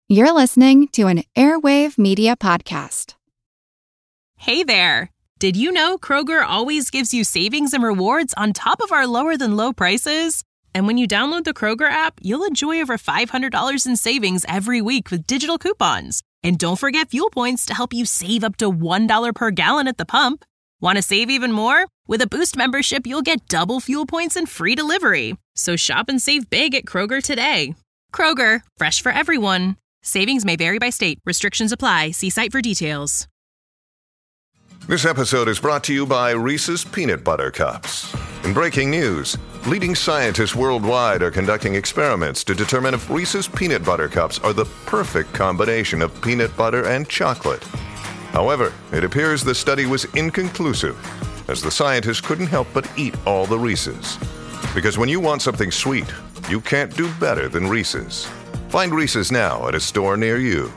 You're listening to an Airwave Media Podcast. Hey there! Did you know Kroger always gives you savings and rewards on top of our lower-than-low prices? And when you download the Kroger app, you'll enjoy over $500 in savings every week with digital coupons. And don't forget fuel points to help you save up to $1 per gallon at the pump. Want to save even more? With a Boost membership, you'll get double fuel points and free delivery. So shop and save big at Kroger today. Kroger, fresh for everyone. Savings may vary by state. Restrictions apply. See site for details. This episode is brought to you by Reese's Peanut Butter Cups. In breaking news, leading scientists worldwide are conducting experiments to determine if Reese's Peanut Butter Cups are the perfect combination of peanut butter and chocolate. However, it appears the study was inconclusive, as the scientists couldn't help but eat all the Reese's. Because when you want something sweet, you can't do better than Reese's. Find Reese's now at a store near you.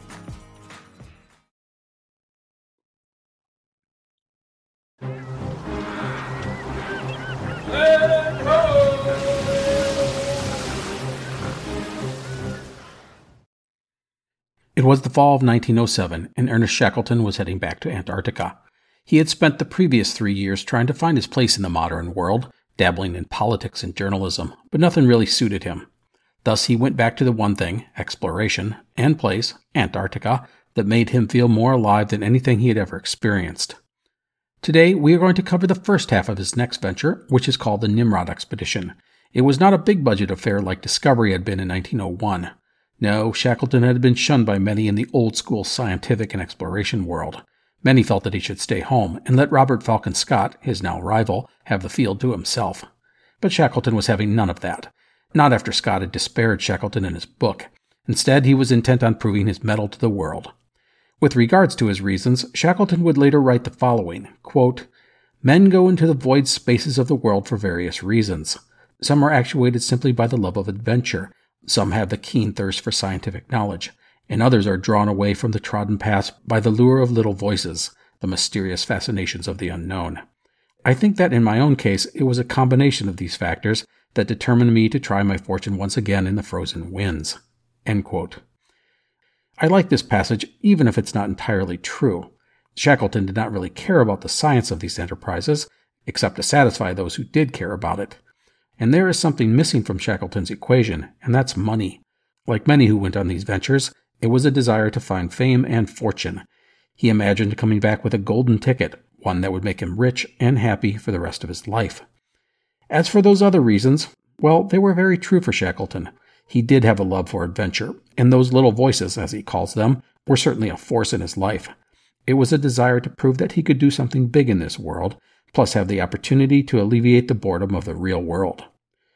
It was the fall of 1907, and Ernest Shackleton was heading back to Antarctica. He had spent the previous 3 years trying to find his place in the modern world, dabbling in politics and journalism, but nothing really suited him. Thus he went back to the one thing, exploration, and place, Antarctica, that made him feel more alive than anything he had ever experienced. Today we are going to cover the first half of his next venture, which is called the Nimrod Expedition. It was not a big-budget affair like Discovery had been in 1901. No, Shackleton had been shunned by many in the old-school scientific and exploration world. Many felt that he should stay home and let Robert Falcon Scott, his now rival, have the field to himself. But Shackleton was having none of that. Not after Scott had disparaged Shackleton in his book. Instead, he was intent on proving his mettle to the world. With regards to his reasons, Shackleton would later write the following, quote, "Men go into the void spaces of the world for various reasons. Some are actuated simply by the love of adventure. Some have the keen thirst for scientific knowledge, and others are drawn away from the trodden paths by the lure of little voices, the mysterious fascinations of the unknown. I think that in my own case, it was a combination of these factors that determined me to try my fortune once again in the frozen winds." End quote. I like this passage, even if it's not entirely true. Shackleton did not really care about the science of these enterprises, except to satisfy those who did care about it. And there is something missing from Shackleton's equation, and that's money. Like many who went on these ventures, it was a desire to find fame and fortune. He imagined coming back with a golden ticket, one that would make him rich and happy for the rest of his life. As for those other reasons, well, they were very true for Shackleton. He did have a love for adventure, and those little voices, as he calls them, were certainly a force in his life. It was a desire to prove that he could do something big in this world, plus have the opportunity to alleviate the boredom of the real world.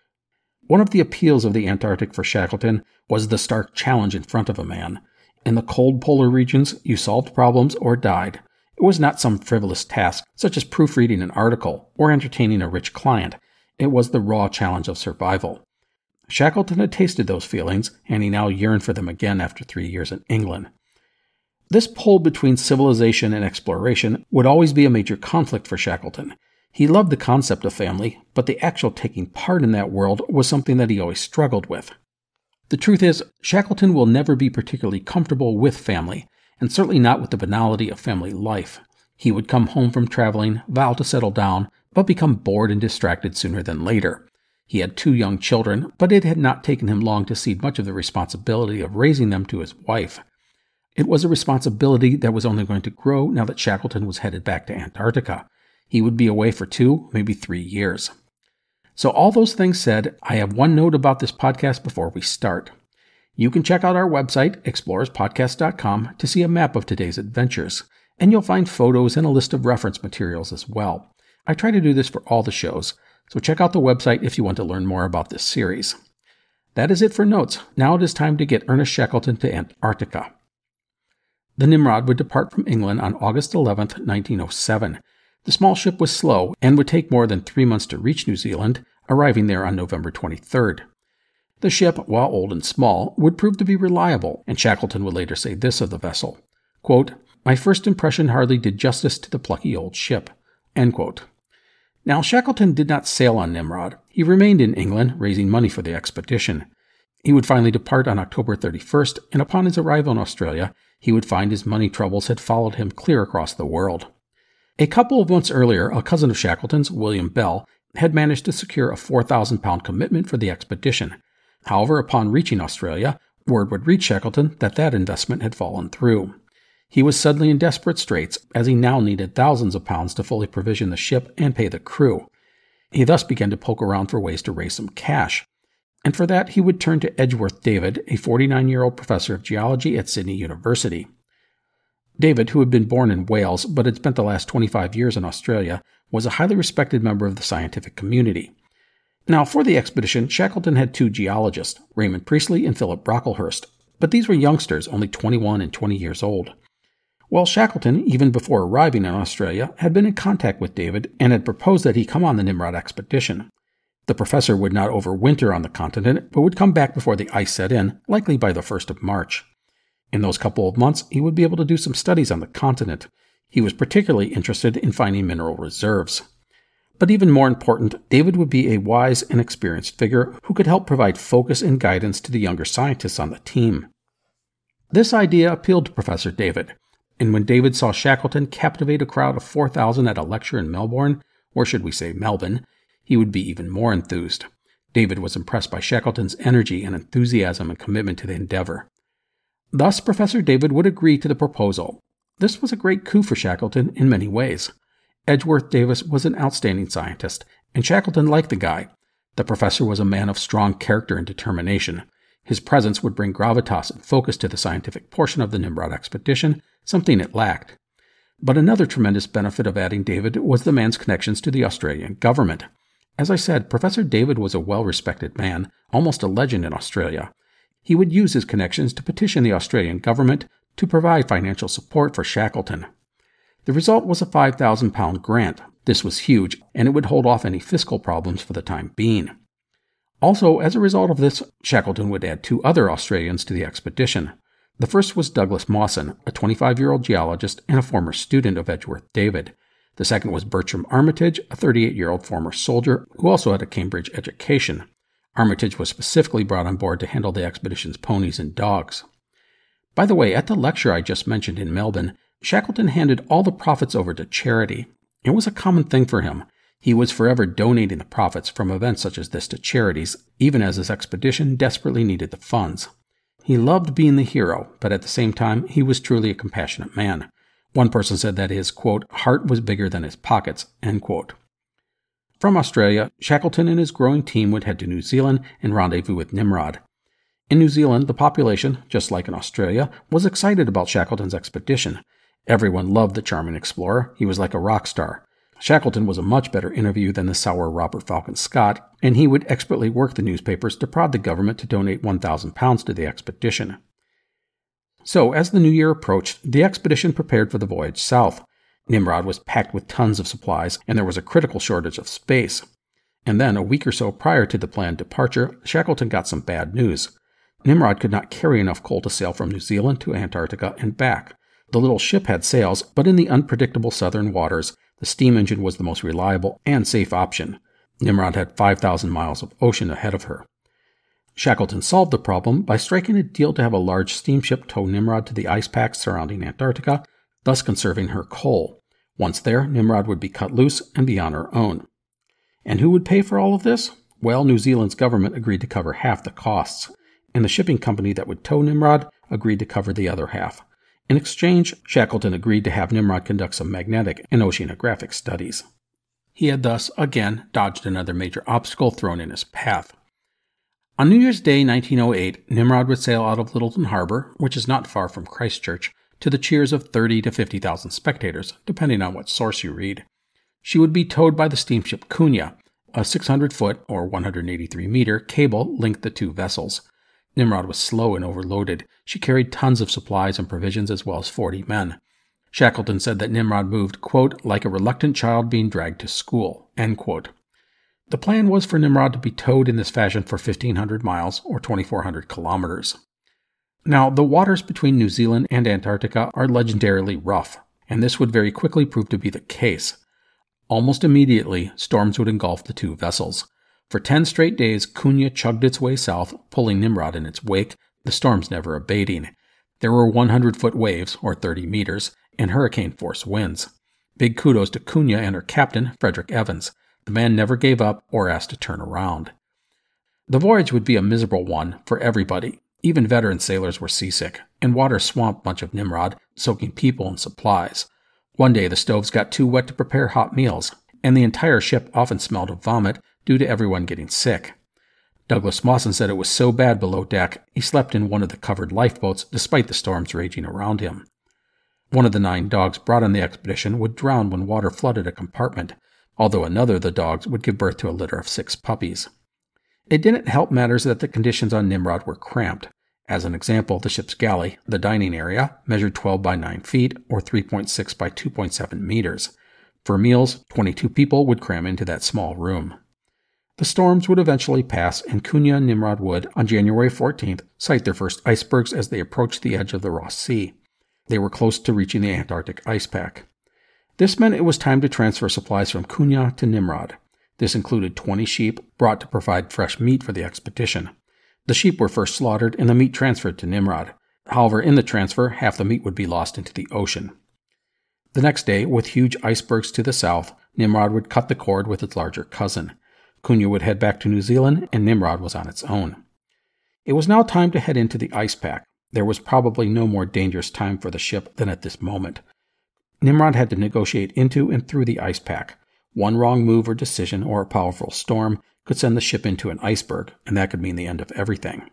One of the appeals of the Antarctic for Shackleton was the stark challenge in front of a man. In the cold polar regions, you solved problems or died. It was not some frivolous task, such as proofreading an article or entertaining a rich client. It was the raw challenge of survival. Shackleton had tasted those feelings, and he now yearned for them again after 3 years in England. This pull between civilization and exploration would always be a major conflict for Shackleton. He loved the concept of family, but the actual taking part in that world was something that he always struggled with. The truth is, Shackleton will never be particularly comfortable with family, and certainly not with the banality of family life. He would come home from traveling, vow to settle down, but become bored and distracted sooner than later. He had 2 young children, but it had not taken him long to cede much of the responsibility of raising them to his wife. It was a responsibility that was only going to grow now that Shackleton was headed back to Antarctica. He would be away for 2, maybe 3 years. So all those things said, I have one note about this podcast before we start. You can check out our website, explorerspodcast.com, to see a map of today's adventures, and you'll find photos and a list of reference materials as well. I try to do this for all the shows, so check out the website if you want to learn more about this series. That is it for notes. Now it is time to get Ernest Shackleton to Antarctica. The Nimrod would depart from England on August 11, 1907. The small ship was slow and would take more than 3 months to reach New Zealand, arriving there on November 23rd. The ship, while old and small, would prove to be reliable, and Shackleton would later say this of the vessel, quote, "My first impression hardly did justice to the plucky old ship." End quote. Now, Shackleton did not sail on Nimrod. He remained in England, raising money for the expedition. He would finally depart on October 31st, and upon his arrival in Australia, he would find his money troubles had followed him clear across the world. A couple of months earlier, a cousin of Shackleton's, William Bell, had managed to secure a 4,000-pound commitment for the expedition. However, upon reaching Australia, word would reach Shackleton that that investment had fallen through. He was suddenly in desperate straits, as he now needed thousands of pounds to fully provision the ship and pay the crew. He thus began to poke around for ways to raise some cash. And for that, he would turn to Edgeworth David, a 49-year-old professor of geology at Sydney University. David, who had been born in Wales but had spent the last 25 years in Australia, was a highly respected member of the scientific community. Now, for the expedition, Shackleton had two geologists, Raymond Priestley and Philip Brocklehurst, but these were youngsters, only 21 and 20 years old. Well, Shackleton, even before arriving in Australia, had been in contact with David and had proposed that he come on the Nimrod expedition. The professor would not overwinter on the continent, but would come back before the ice set in, likely by the 1st of March. In those couple of months, he would be able to do some studies on the continent. He was particularly interested in finding mineral reserves. But even more important, David would be a wise and experienced figure who could help provide focus and guidance to the younger scientists on the team. This idea appealed to Professor David, and when David saw Shackleton captivate a crowd of 4,000 at a lecture in Melbourne, or should we say Melbourne, he would be even more enthused. David was impressed by Shackleton's energy and enthusiasm and commitment to the endeavor. Thus, Professor David would agree to the proposal. This was a great coup for Shackleton in many ways. Edgeworth Davis was an outstanding scientist, and Shackleton liked the guy. The professor was a man of strong character and determination. His presence would bring gravitas and focus to the scientific portion of the Nimrod expedition, something it lacked. But another tremendous benefit of adding David was the man's connections to the Australian government. As I said, Professor David was a well-respected man, almost a legend in Australia. He would use his connections to petition the Australian government to provide financial support for Shackleton. The result was a 5,000-pound grant. This was huge, and it would hold off any fiscal problems for the time being. Also, as a result of this, Shackleton would add two other Australians to the expedition. The first was Douglas Mawson, a 25-year-old geologist and a former student of Edgeworth David. The second was Bertram Armitage, a 38-year-old former soldier who also had a Cambridge education. Armitage was specifically brought on board to handle the expedition's ponies and dogs. By the way, at the lecture I just mentioned in Melbourne, Shackleton handed all the profits over to charity. It was a common thing for him. He was forever donating the profits from events such as this to charities, even as his expedition desperately needed the funds. He loved being the hero, but at the same time, he was truly a compassionate man. One person said that his, quote, heart was bigger than his pockets, end quote. From Australia, Shackleton and his growing team would head to New Zealand and rendezvous with Nimrod. In New Zealand, the population, just like in Australia, was excited about Shackleton's expedition. Everyone loved the charming explorer. He was like a rock star. Shackleton was a much better interview than the sour Robert Falcon Scott, and he would expertly work the newspapers to prod the government to donate 1,000 pounds to the expedition. So, as the new year approached, the expedition prepared for the voyage south. Nimrod was packed with tons of supplies, and there was a critical shortage of space. And then, a week or so prior to the planned departure, Shackleton got some bad news. Nimrod could not carry enough coal to sail from New Zealand to Antarctica and back. The little ship had sails, but in the unpredictable southern waters, the steam engine was the most reliable and safe option. Nimrod had 5,000 miles of ocean ahead of her. Shackleton solved the problem by striking a deal to have a large steamship tow Nimrod to the ice packs surrounding Antarctica, thus conserving her coal. Once there, Nimrod would be cut loose and be on her own. And who would pay for all of this? Well, New Zealand's government agreed to cover half the costs, and the shipping company that would tow Nimrod agreed to cover the other half. In exchange, Shackleton agreed to have Nimrod conduct some magnetic and oceanographic studies. He had thus, again, dodged another major obstacle thrown in his path. On New Year's Day 1908, Nimrod would sail out of Lyttelton Harbor, which is not far from Christchurch, to the cheers of 30,000 to 50,000 spectators, depending on what source you read. She would be towed by the steamship Cunha. A 600-foot, or 183-meter, cable linked the two vessels. Nimrod was slow and overloaded. She carried tons of supplies and provisions as well as 40 men. Shackleton said that Nimrod moved, quote, like a reluctant child being dragged to school, end quote. The plan was for Nimrod to be towed in this fashion for 1,500 miles, or 2,400 kilometers. Now, the waters between New Zealand and Antarctica are legendarily rough, and this would very quickly prove to be the case. Almost immediately, storms would engulf the two vessels. For 10 straight days, Cunha chugged its way south, pulling Nimrod in its wake, the storms never abating. There were 100-foot waves, or 30 meters, and hurricane-force winds. Big kudos to Cunha and her captain, Frederick Evans. The man never gave up or asked to turn around. The voyage would be a miserable one for everybody. Even veteran sailors were seasick, and water swamped much of Nimrod, soaking people and supplies. One day the stoves got too wet to prepare hot meals, and the entire ship often smelled of vomit due to everyone getting sick. Douglas Mawson said it was so bad below deck, he slept in one of the covered lifeboats despite the storms raging around him. One of the 9 dogs brought on the expedition would drown when water flooded a compartment, although another of the dogs would give birth to a litter of 6 puppies. It didn't help matters that the conditions on Nimrod were cramped. As an example, the ship's galley, the dining area, measured 12 by 9 feet, or 3.6 by 2.7 meters. For meals, 22 people would cram into that small room. The storms would eventually pass, and Cunha and Nimrod would, on January 14th, sight their first icebergs as they approached the edge of the Ross Sea. They were close to reaching the Antarctic ice pack. This meant it was time to transfer supplies from Cunha to Nimrod. This included 20 sheep brought to provide fresh meat for the expedition. The sheep were first slaughtered and the meat transferred to Nimrod. However, in the transfer, half the meat would be lost into the ocean. The next day, with huge icebergs to the south, Nimrod would cut the cord with its larger cousin. Cunha would head back to New Zealand, and Nimrod was on its own. It was now time to head into the ice pack. There was probably no more dangerous time for the ship than at this moment. Nimrod had to negotiate into and through the ice pack. One wrong move or decision or a powerful storm could send the ship into an iceberg, and that could mean the end of everything.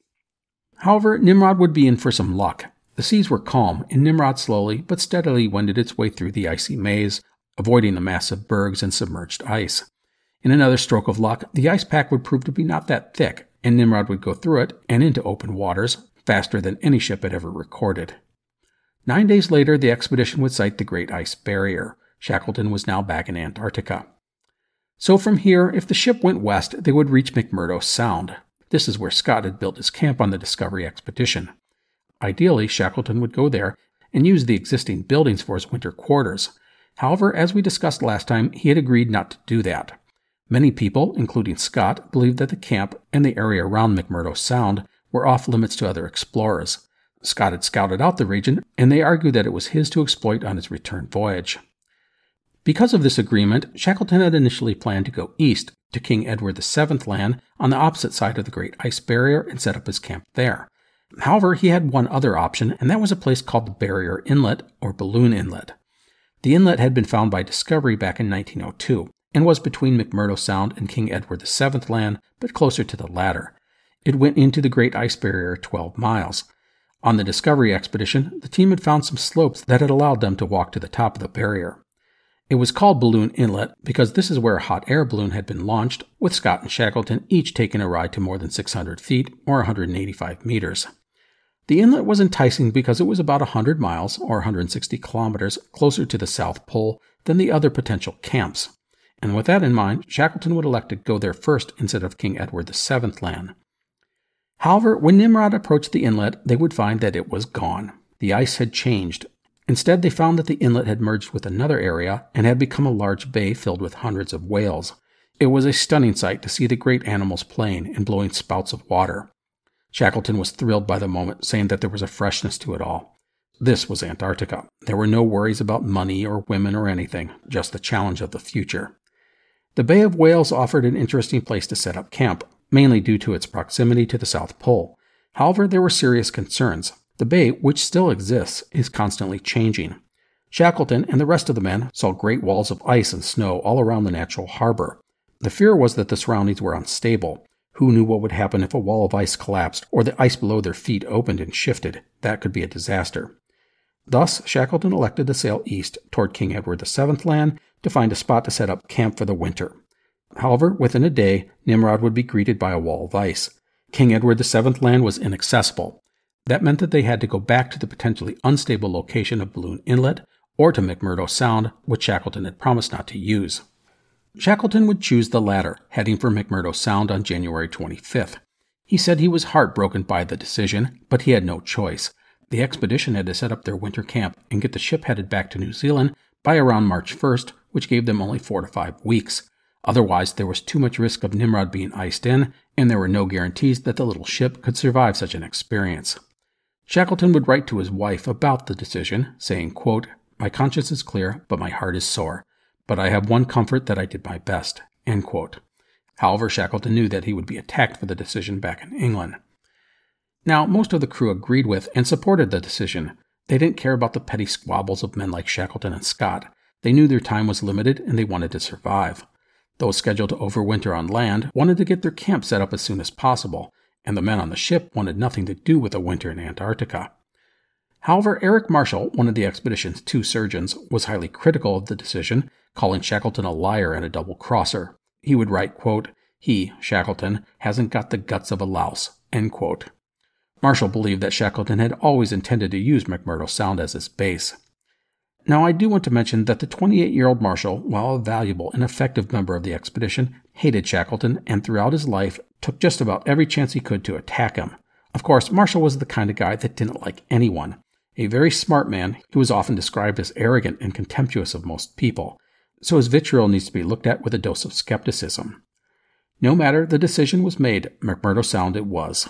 However, Nimrod would be in for some luck. The seas were calm, and Nimrod slowly but steadily wended its way through the icy maze, avoiding the massive bergs and submerged ice. In another stroke of luck, the ice pack would prove to be not that thick, and Nimrod would go through it and into open waters faster than any ship had ever recorded. 9 days later, the expedition would sight the Great Ice Barrier. Shackleton was now back in Antarctica. So from here, if the ship went west, they would reach McMurdo Sound. This is where Scott had built his camp on the Discovery expedition. Ideally, Shackleton would go there and use the existing buildings for his winter quarters. However, as we discussed last time, he had agreed not to do that. Many people, including Scott, believed that the camp and the area around McMurdo Sound were off limits to other explorers. Scott had scouted out the region, and they argued that it was his to exploit on his return voyage. Because of this agreement, Shackleton had initially planned to go east to King Edward VII Land on the opposite side of the Great Ice Barrier and set up his camp there. However, he had one other option, and that was a place called the Barrier Inlet, or Balloon Inlet. The inlet had been found by Discovery back in 1902, and was between McMurdo Sound and King Edward VII Land, but closer to the latter. It went into the Great Ice Barrier 12 miles. On the Discovery expedition, the team had found some slopes that had allowed them to walk to the top of the barrier. It was called Balloon Inlet because this is where a hot air balloon had been launched, with Scott and Shackleton each taking a ride to more than 600 feet, or 185 meters. The inlet was enticing because it was about 100 miles, or 160 kilometers, closer to the South Pole than the other potential camps. And with that in mind, Shackleton would elect to go there first instead of King Edward VII Land. However, when Nimrod approached the inlet, they would find that it was gone. The ice had changed. Instead, they found that the inlet had merged with another area and had become a large bay filled with hundreds of whales. It was a stunning sight to see the great animals playing and blowing spouts of water. Shackleton was thrilled by the moment, saying that there was a freshness to it all. This was Antarctica. There were no worries about money or women or anything, just the challenge of the future. The Bay of Whales offered an interesting place to set up camp, mainly due to its proximity to the South Pole. However, there were serious concerns. The bay, which still exists, is constantly changing. Shackleton and the rest of the men saw great walls of ice and snow all around the natural harbor. The fear was that the surroundings were unstable. Who knew what would happen if a wall of ice collapsed or the ice below their feet opened and shifted? That could be a disaster. Thus, Shackleton elected to sail east toward King Edward VII Land to find a spot to set up camp for the winter. However, within a day, Nimrod would be greeted by a wall of ice. King Edward VII Land was inaccessible. That meant that they had to go back to the potentially unstable location of Balloon Inlet or to McMurdo Sound, which Shackleton had promised not to use. Shackleton would choose the latter, heading for McMurdo Sound on January 25th. He said he was heartbroken by the decision, but he had no choice. The expedition had to set up their winter camp and get the ship headed back to New Zealand by around March 1st, which gave them only 4 to 5 weeks. Otherwise, there was too much risk of Nimrod being iced in, and there were no guarantees that the little ship could survive such an experience. Shackleton would write to his wife about the decision, saying, quote, "My conscience is clear, but my heart is sore. But I have one comfort that I did my best." End quote. However, Shackleton knew that he would be attacked for the decision back in England. Now, most of the crew agreed with and supported the decision. They didn't care about the petty squabbles of men like Shackleton and Scott. They knew their time was limited and they wanted to survive. Those scheduled to overwinter on land wanted to get their camp set up as soon as possible, and the men on the ship wanted nothing to do with a winter in Antarctica. However, Eric Marshall, one of the expedition's 2 surgeons, was highly critical of the decision, calling Shackleton a liar and a double-crosser. He would write, quote, "He, Shackleton, hasn't got the guts of a louse." End quote. Marshall believed that Shackleton had always intended to use McMurdo Sound as his base. Now, I do want to mention that the 28-year-old Marshall, while a valuable and effective member of the expedition, hated Shackleton and throughout his life took just about every chance he could to attack him. Of course, Marshall was the kind of guy that didn't like anyone. A very smart man, he was often described as arrogant and contemptuous of most people, so his vitriol needs to be looked at with a dose of skepticism. No matter, the decision was made. McMurdo Sound it was.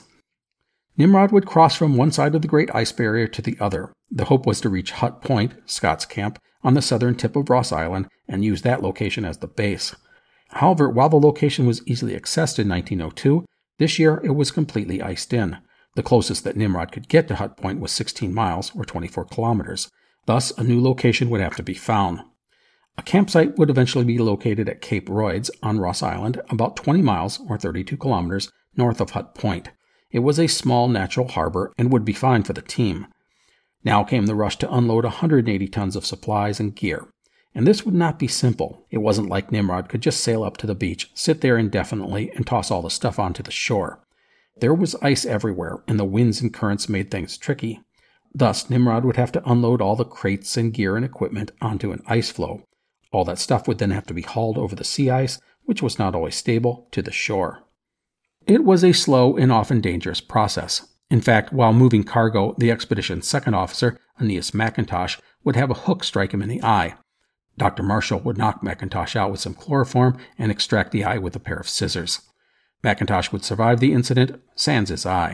Nimrod would cross from one side of the Great Ice Barrier to the other. The hope was to reach Hut Point, Scott's camp, on the southern tip of Ross Island, and use that location as the base. However, while the location was easily accessed in 1902, this year it was completely iced in. The closest that Nimrod could get to Hut Point was 16 miles, or 24 kilometers. Thus, a new location would have to be found. A campsite would eventually be located at Cape Royds on Ross Island, about 20 miles, or 32 kilometers, north of Hut Point. It was a small natural harbor and would be fine for the team. Now came the rush to unload 180 tons of supplies and gear. And this would not be simple. It wasn't like Nimrod could just sail up to the beach, sit there indefinitely, and toss all the stuff onto the shore. There was ice everywhere, and the winds and currents made things tricky. Thus, Nimrod would have to unload all the crates and gear and equipment onto an ice floe. All that stuff would then have to be hauled over the sea ice, which was not always stable, to the shore. It was a slow and often dangerous process. In fact, while moving cargo, the expedition's second officer, Aeneas McIntosh, would have a hook strike him in the eye. Dr. Marshall would knock McIntosh out with some chloroform and extract the eye with a pair of scissors. McIntosh would survive the incident, sans his eye.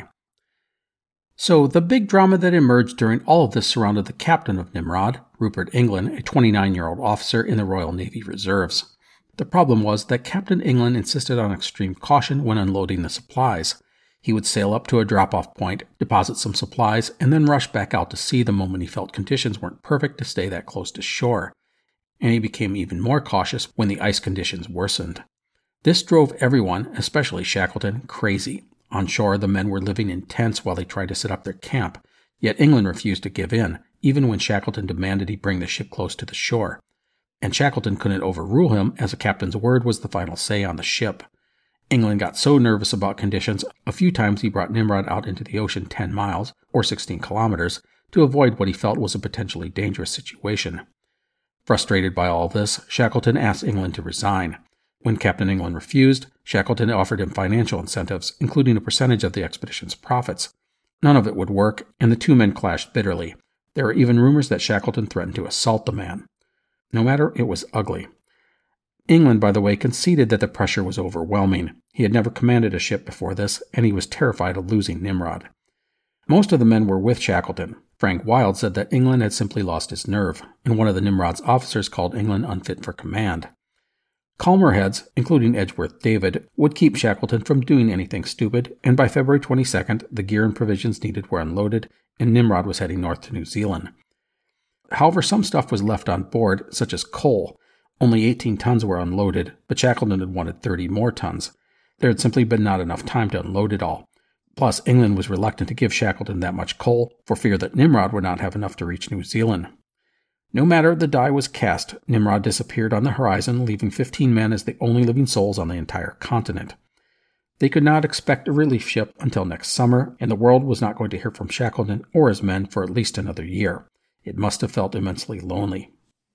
So, the big drama that emerged during all of this surrounded the captain of Nimrod, Rupert England, a 29-year-old officer in the Royal Navy Reserves. The problem was that Captain England insisted on extreme caution when unloading the supplies. He would sail up to a drop-off point, deposit some supplies, and then rush back out to sea the moment he felt conditions weren't perfect to stay that close to shore. And he became even more cautious when the ice conditions worsened. This drove everyone, especially Shackleton, crazy. On shore, the men were living in tents while they tried to set up their camp. Yet England refused to give in, even when Shackleton demanded he bring the ship close to the shore. And Shackleton couldn't overrule him, as the captain's word was the final say on the ship. England got so nervous about conditions, a few times he brought Nimrod out into the ocean 10 miles, or 16 kilometers, to avoid what he felt was a potentially dangerous situation. Frustrated by all this, Shackleton asked England to resign. When Captain England refused, Shackleton offered him financial incentives, including a percentage of the expedition's profits. None of it would work, and the two men clashed bitterly. There were even rumors that Shackleton threatened to assault the man. No matter, it was ugly. England, by the way, conceded that the pressure was overwhelming. He had never commanded a ship before this, and he was terrified of losing Nimrod. Most of the men were with Shackleton. Frank Wild said that England had simply lost his nerve, and one of the Nimrod's officers called England unfit for command. Calmer heads, including Edgeworth David, would keep Shackleton from doing anything stupid, and by February 22nd, the gear and provisions needed were unloaded, and Nimrod was heading north to New Zealand. However, some stuff was left on board, such as coal. Only 18 tons were unloaded, but Shackleton had wanted 30 more tons. There had simply been not enough time to unload it all. Plus, England was reluctant to give Shackleton that much coal, for fear that Nimrod would not have enough to reach New Zealand. No matter, the die was cast. Nimrod disappeared on the horizon, leaving 15 men as the only living souls on the entire continent. They could not expect a relief ship until next summer, and the world was not going to hear from Shackleton or his men for at least another year. It must have felt immensely lonely.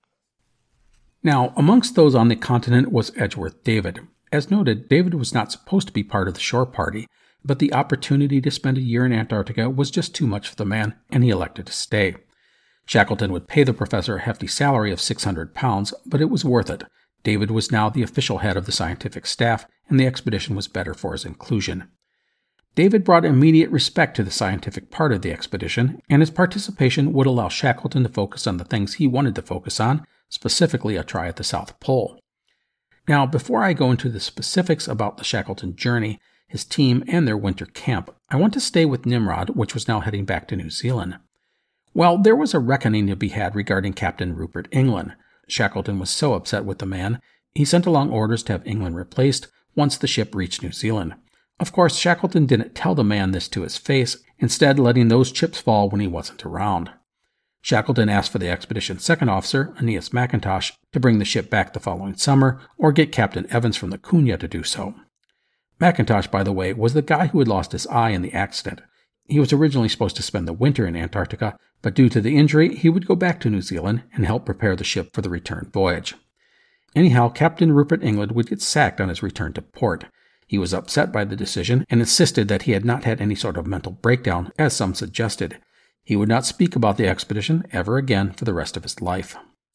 Now, amongst those on the continent was Edgeworth David. As noted, David was not supposed to be part of the shore party, but the opportunity to spend a year in Antarctica was just too much for the man, and he elected to stay. Shackleton would pay the professor a hefty salary of £600, but it was worth it. David was now the official head of the scientific staff, and the expedition was better for his inclusion. David brought immediate respect to the scientific part of the expedition, and his participation would allow Shackleton to focus on the things he wanted to focus on, specifically a try at the South Pole. Now, before I go into the specifics about the Shackleton journey, his team, and their winter camp, I want to stay with Nimrod, which was now heading back to New Zealand. Well, there was a reckoning to be had regarding Captain Rupert England. Shackleton was so upset with the man, he sent along orders to have England replaced once the ship reached New Zealand. Of course, Shackleton didn't tell the man this to his face, instead letting those chips fall when he wasn't around. Shackleton asked for the expedition's second officer, Aeneas McIntosh, to bring the ship back the following summer, or get Captain Evans from the Cunha to do so. McIntosh, by the way, was the guy who had lost his eye in the accident. He was originally supposed to spend the winter in Antarctica, but due to the injury, he would go back to New Zealand and help prepare the ship for the return voyage. Anyhow, Captain Rupert England would get sacked on his return to port. He was upset by the decision and insisted that he had not had any sort of mental breakdown, as some suggested. He would not speak about the expedition ever again for the rest of his life.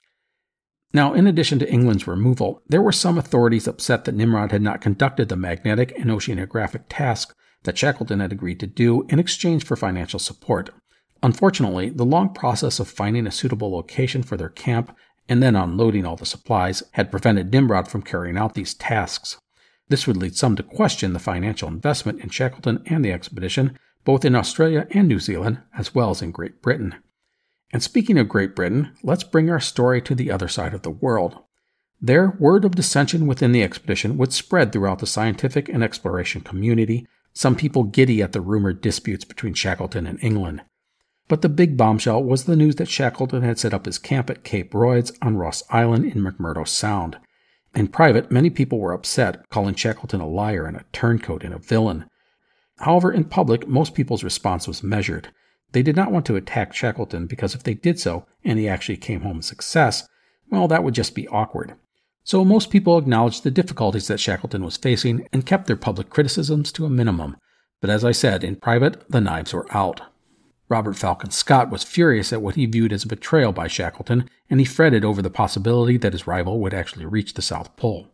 Now, in addition to England's removal, there were some authorities upset that Nimrod had not conducted the magnetic and oceanographic task that Shackleton had agreed to do in exchange for financial support. Unfortunately, the long process of finding a suitable location for their camp and then unloading all the supplies had prevented Nimrod from carrying out these tasks. This would lead some to question the financial investment in Shackleton and the expedition, both in Australia and New Zealand, as well as in Great Britain. And speaking of Great Britain, let's bring our story to the other side of the world. There, word of dissension within the expedition would spread throughout the scientific and exploration community, some people giddy at the rumored disputes between Shackleton and England. But the big bombshell was the news that Shackleton had set up his camp at Cape Royds on Ross Island in McMurdo Sound. In private, many people were upset, calling Shackleton a liar and a turncoat and a villain. However, in public, most people's response was measured. They did not want to attack Shackleton because if they did so, and he actually came home a success, well, that would just be awkward. So most people acknowledged the difficulties that Shackleton was facing and kept their public criticisms to a minimum. But as I said, in private, the knives were out. Robert Falcon Scott was furious at what he viewed as a betrayal by Shackleton, and he fretted over the possibility that his rival would actually reach the South Pole.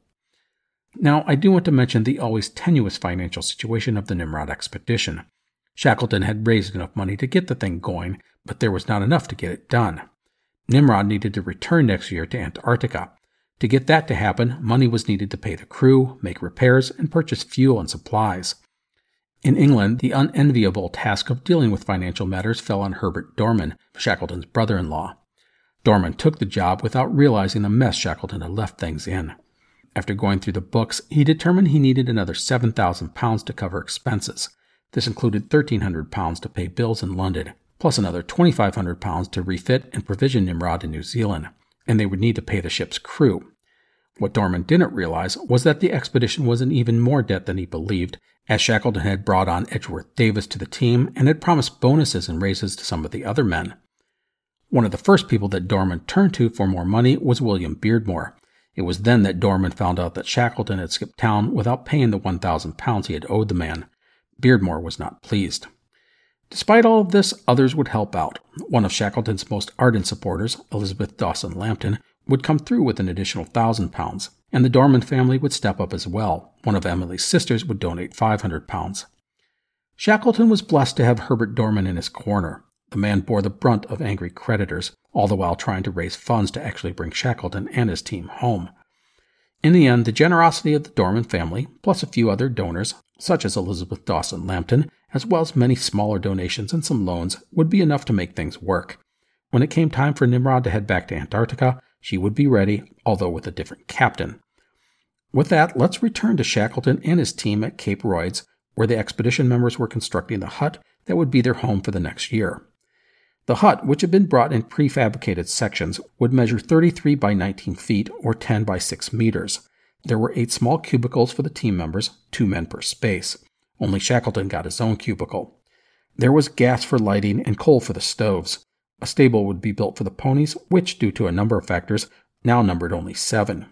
Now, I do want to mention the always tenuous financial situation of the Nimrod expedition. Shackleton had raised enough money to get the thing going, but there was not enough to get it done. Nimrod needed to return next year to Antarctica. To get that to happen, money was needed to pay the crew, make repairs, and purchase fuel and supplies. In England, the unenviable task of dealing with financial matters fell on Herbert Dorman, Shackleton's brother-in-law. Dorman took the job without realizing the mess Shackleton had left things in. After going through the books, he determined he needed another £7,000 to cover expenses. This included £1,300 to pay bills in London, plus another £2,500 to refit and provision Nimrod in New Zealand, and they would need to pay the ship's crew. What Dorman didn't realize was that the expedition was in even more debt than he believed, as Shackleton had brought on Edgeworth Davis to the team and had promised bonuses and raises to some of the other men. One of the first people that Dorman turned to for more money was William Beardmore. It was then that Dorman found out that Shackleton had skipped town without paying the £1,000 he had owed the man. Beardmore was not pleased. Despite all of this, others would help out. One of Shackleton's most ardent supporters, Elizabeth Dawson Lambton, would come through with an additional £1,000, and the Dorman family would step up as well. One of Emily's sisters would donate £500. Shackleton was blessed to have Herbert Dorman in his corner. The man bore the brunt of angry creditors, all the while trying to raise funds to actually bring Shackleton and his team home. In the end, the generosity of the Dorman family, plus a few other donors, such as Elizabeth Dawson Lambton, as well as many smaller donations and some loans, would be enough to make things work. When it came time for Nimrod to head back to Antarctica, she would be ready, although with a different captain. With that, let's return to Shackleton and his team at Cape Royds, where the expedition members were constructing the hut that would be their home for the next year. The hut, which had been brought in prefabricated sections, would measure 33 by 19 feet or 10 by 6 meters. There were 8 small cubicles for the team members, 2 men per space. Only Shackleton got his own cubicle. There was gas for lighting and coal for the stoves. A stable would be built for the ponies, which, due to a number of factors, now numbered only 7.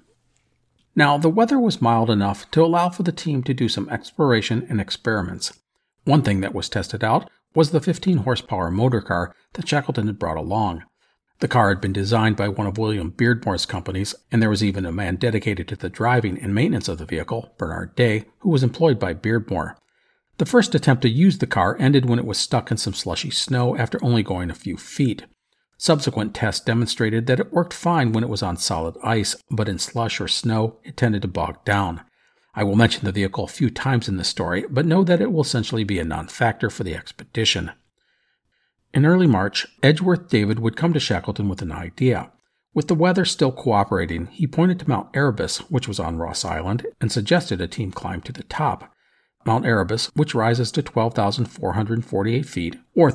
Now, the weather was mild enough to allow for the team to do some exploration and experiments. One thing that was tested out was the 15-horsepower motor car that Shackleton had brought along. The car had been designed by one of William Beardmore's companies, and there was even a man dedicated to the driving and maintenance of the vehicle, Bernard Day, who was employed by Beardmore. The first attempt to use the car ended when it was stuck in some slushy snow after only going a few feet. Subsequent tests demonstrated that it worked fine when it was on solid ice, but in slush or snow, it tended to bog down. I will mention the vehicle a few times in this story, but know that it will essentially be a non-factor for the expedition. In early March, Edgeworth David would come to Shackleton with an idea. With the weather still cooperating, he pointed to Mount Erebus, which was on Ross Island, and suggested a team climb to the top. Mount Erebus, which rises to 12,448 feet, or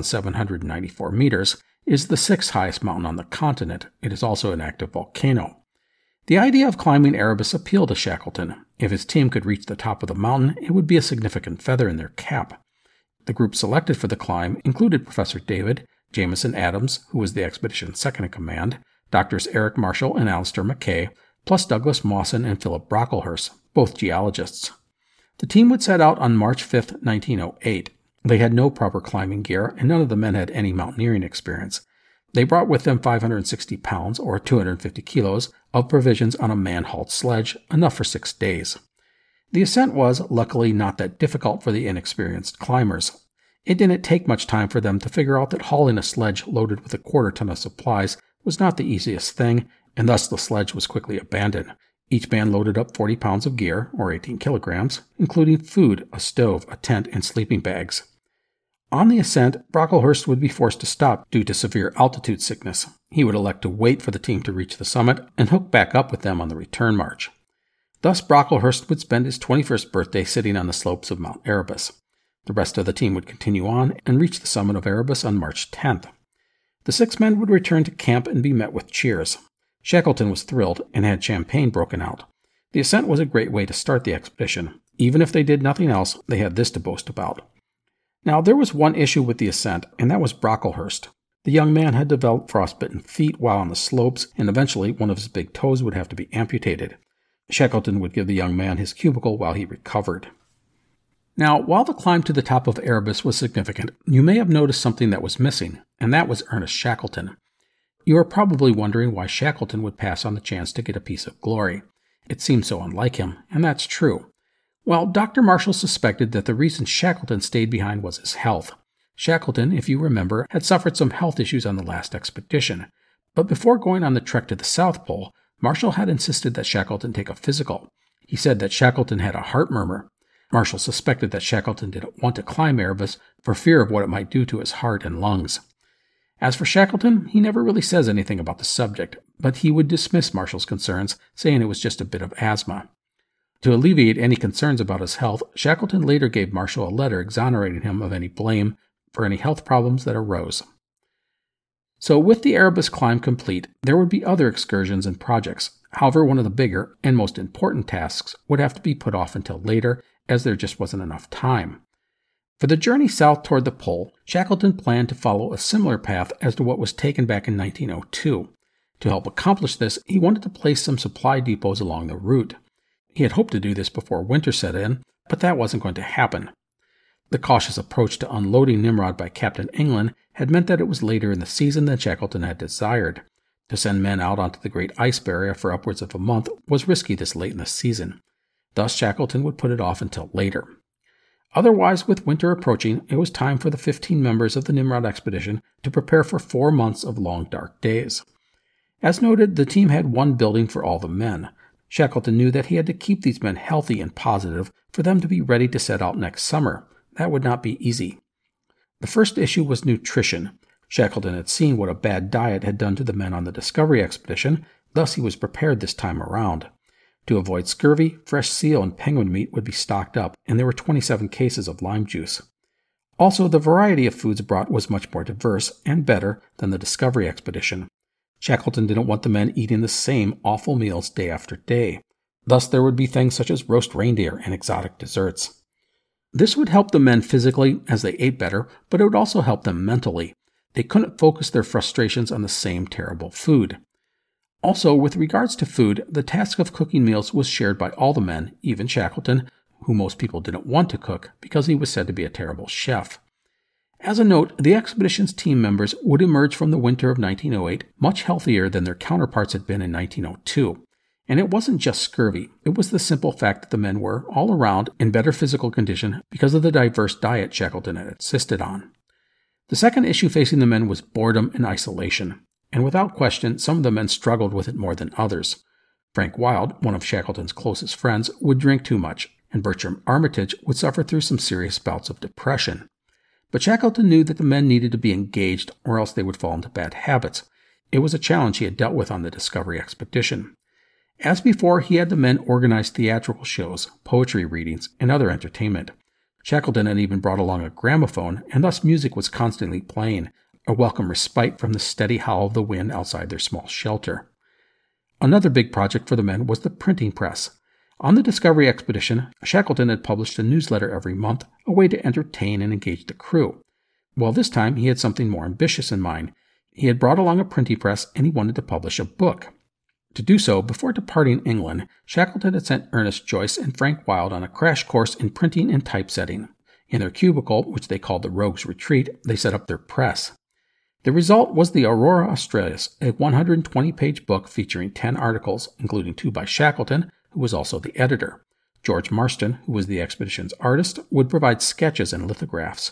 3,794 meters, is the sixth highest mountain on the continent. It is also an active volcano. The idea of climbing Erebus appealed to Shackleton. If his team could reach the top of the mountain, it would be a significant feather in their cap. The group selected for the climb included Professor David, Jameson Adams, who was the expedition's second-in-command, Doctors Eric Marshall and Alistair Mackay, plus Douglas Mawson and Philip Brocklehurst, both geologists. The team would set out on March 5, 1908. They had no proper climbing gear, and none of the men had any mountaineering experience. They brought with them 560 pounds, or 250 kilos, of provisions on a man-hauled sledge, enough for 6 days. The ascent was, luckily, not that difficult for the inexperienced climbers. It didn't take much time for them to figure out that hauling a sledge loaded with a quarter-ton of supplies was not the easiest thing, and thus the sledge was quickly abandoned. Each man loaded up 40 pounds of gear, or 18 kilograms, including food, a stove, a tent, and sleeping bags. On the ascent, Brocklehurst would be forced to stop due to severe altitude sickness. He would elect to wait for the team to reach the summit and hook back up with them on the return march. Thus, Brocklehurst would spend his 21st birthday sitting on the slopes of Mount Erebus. The rest of the team would continue on and reach the summit of Erebus on March 10th. The 6 men would return to camp and be met with cheers. Shackleton was thrilled and had champagne broken out. The ascent was a great way to start the expedition. Even if they did nothing else, they had this to boast about. Now, there was one issue with the ascent, and that was Brocklehurst. The young man had developed frostbitten feet while on the slopes, and eventually one of his big toes would have to be amputated. Shackleton would give the young man his cubicle while he recovered. Now, while the climb to the top of Erebus was significant, you may have noticed something that was missing, and that was Ernest Shackleton. You are probably wondering why Shackleton would pass on the chance to get a piece of glory. It seems so unlike him, and that's true. Well, Dr. Marshall suspected that the reason Shackleton stayed behind was his health. Shackleton, if you remember, had suffered some health issues on the last expedition. But before going on the trek to the South Pole, Marshall had insisted that Shackleton take a physical. He said that Shackleton had a heart murmur. Marshall suspected that Shackleton didn't want to climb Erebus for fear of what it might do to his heart and lungs. As for Shackleton, he never really says anything about the subject, but he would dismiss Marshall's concerns, saying it was just a bit of asthma. To alleviate any concerns about his health, Shackleton later gave Marshall a letter exonerating him of any blame for any health problems that arose. So with the Erebus climb complete, there would be other excursions and projects. However, one of the bigger and most important tasks would have to be put off until later, as there just wasn't enough time. For the journey south toward the pole, Shackleton planned to follow a similar path as to what was taken back in 1902. To help accomplish this, he wanted to place some supply depots along the route. He had hoped to do this before winter set in, but that wasn't going to happen. The cautious approach to unloading Nimrod by Captain England had meant that it was later in the season than Shackleton had desired. To send men out onto the Great Ice Barrier for upwards of a month was risky this late in the season. Thus, Shackleton would put it off until later. Otherwise, with winter approaching, it was time for the 15 members of the Nimrod expedition to prepare for 4 months of long, dark days. As noted, the team had one building for all the men. Shackleton knew that he had to keep these men healthy and positive for them to be ready to set out next summer. That would not be easy. The first issue was nutrition. Shackleton had seen what a bad diet had done to the men on the Discovery expedition, thus he was prepared this time around. To avoid scurvy, fresh seal and penguin meat would be stocked up, and there were 27 cases of lime juice. Also, the variety of foods brought was much more diverse and better than the Discovery expedition. Shackleton didn't want the men eating the same awful meals day after day. Thus, there would be things such as roast reindeer and exotic desserts. This would help the men physically as they ate better, but it would also help them mentally. They couldn't focus their frustrations on the same terrible food. Also, with regards to food, the task of cooking meals was shared by all the men, even Shackleton, who most people didn't want to cook because he was said to be a terrible chef. As a note, the expedition's team members would emerge from the winter of 1908 much healthier than their counterparts had been in 1902. And it wasn't just scurvy, it was the simple fact that the men were, all around, in better physical condition because of the diverse diet Shackleton had insisted on. The second issue facing the men was boredom and isolation, and without question, some of the men struggled with it more than others. Frank Wild, one of Shackleton's closest friends, would drink too much, and Bertram Armitage would suffer through some serious bouts of depression. But Shackleton knew that the men needed to be engaged, or else they would fall into bad habits. It was a challenge he had dealt with on the Discovery expedition. As before, he had the men organize theatrical shows, poetry readings, and other entertainment. Shackleton had even brought along a gramophone, and thus music was constantly playing, a welcome respite from the steady howl of the wind outside their small shelter. Another big project for the men was the printing press. On the Discovery expedition, Shackleton had published a newsletter every month, a way to entertain and engage the crew. Well, this time he had something more ambitious in mind. He had brought along a printing press, and he wanted to publish a book. To do so, before departing England, Shackleton had sent Ernest Joyce and Frank Wild on a crash course in printing and typesetting. In their cubicle, which they called the Rogue's Retreat, they set up their press. The result was the Aurora Australis, a 120-page book featuring 10 articles, including 2 by Shackleton, who was also the editor. George Marston, who was the expedition's artist, would provide sketches and lithographs.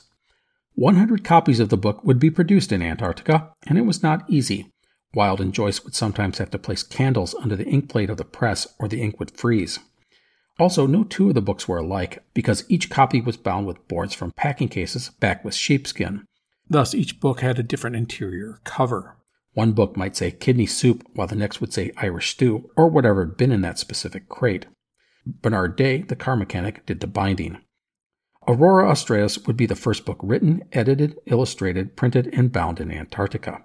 100 copies of the book would be produced in Antarctica, and it was not easy. Wild and Joyce would sometimes have to place candles under the ink plate of the press, or the ink would freeze. Also, no 2 of the books were alike, because each copy was bound with boards from packing cases backed with sheepskin. Thus, each book had a different interior cover. One book might say kidney soup, while the next would say Irish stew, or whatever had been in that specific crate. Bernard Day, the car mechanic, did the binding. Aurora Australis would be the first book written, edited, illustrated, printed, and bound in Antarctica.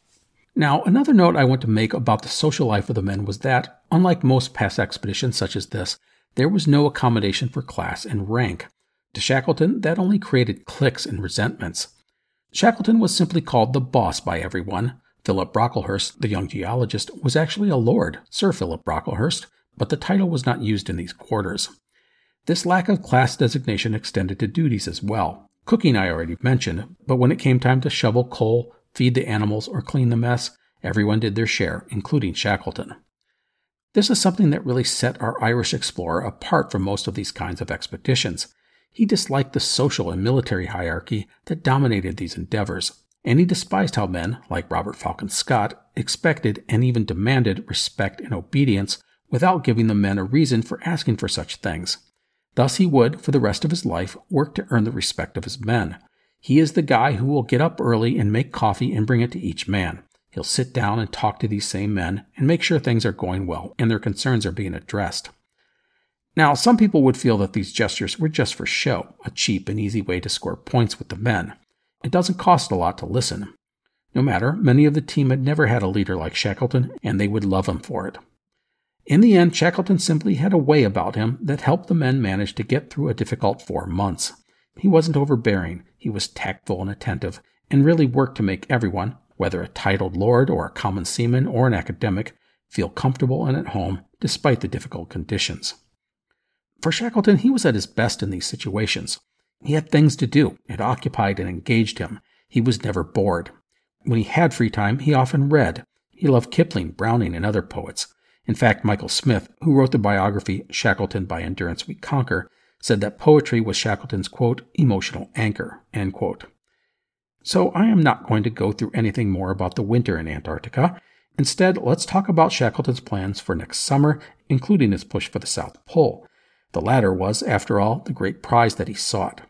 Now, another note I want to make about the social life of the men was that, unlike most past expeditions such as this, there was no accommodation for class and rank. To Shackleton, that only created cliques and resentments. Shackleton was simply called the boss by everyone. Philip Brocklehurst, the young geologist, was actually a lord, Sir Philip Brocklehurst, but the title was not used in these quarters. This lack of class designation extended to duties as well. Cooking I already mentioned, but when it came time to shovel coal, feed the animals, or clean the mess, everyone did their share, including Shackleton. This is something that really set our Irish explorer apart from most of these kinds of expeditions. He disliked the social and military hierarchy that dominated these endeavors, and he despised how men, like Robert Falcon Scott, expected and even demanded respect and obedience without giving the men a reason for asking for such things. Thus he would, for the rest of his life, work to earn the respect of his men. He is the guy who will get up early and make coffee and bring it to each man. He'll sit down and talk to these same men and make sure things are going well and their concerns are being addressed. Now, some people would feel that these gestures were just for show, a cheap and easy way to score points with the men. It doesn't cost a lot to listen. No matter, many of the team had never had a leader like Shackleton, and they would love him for it. In the end, Shackleton simply had a way about him that helped the men manage to get through a difficult 4 months. He wasn't overbearing, he was tactful and attentive, and really worked to make everyone, whether a titled lord or a common seaman or an academic, feel comfortable and at home despite the difficult conditions. For Shackleton, he was at his best in these situations. He had things to do. It occupied and engaged him. He was never bored. When he had free time, he often read. He loved Kipling, Browning, and other poets. In fact, Michael Smith, who wrote the biography Shackleton by Endurance We Conquer, said that poetry was Shackleton's, quote, emotional anchor, end quote. So I am not going to go through anything more about the winter in Antarctica. Instead, let's talk about Shackleton's plans for next summer, including his push for the South Pole. The latter was, after all, the great prize that he sought.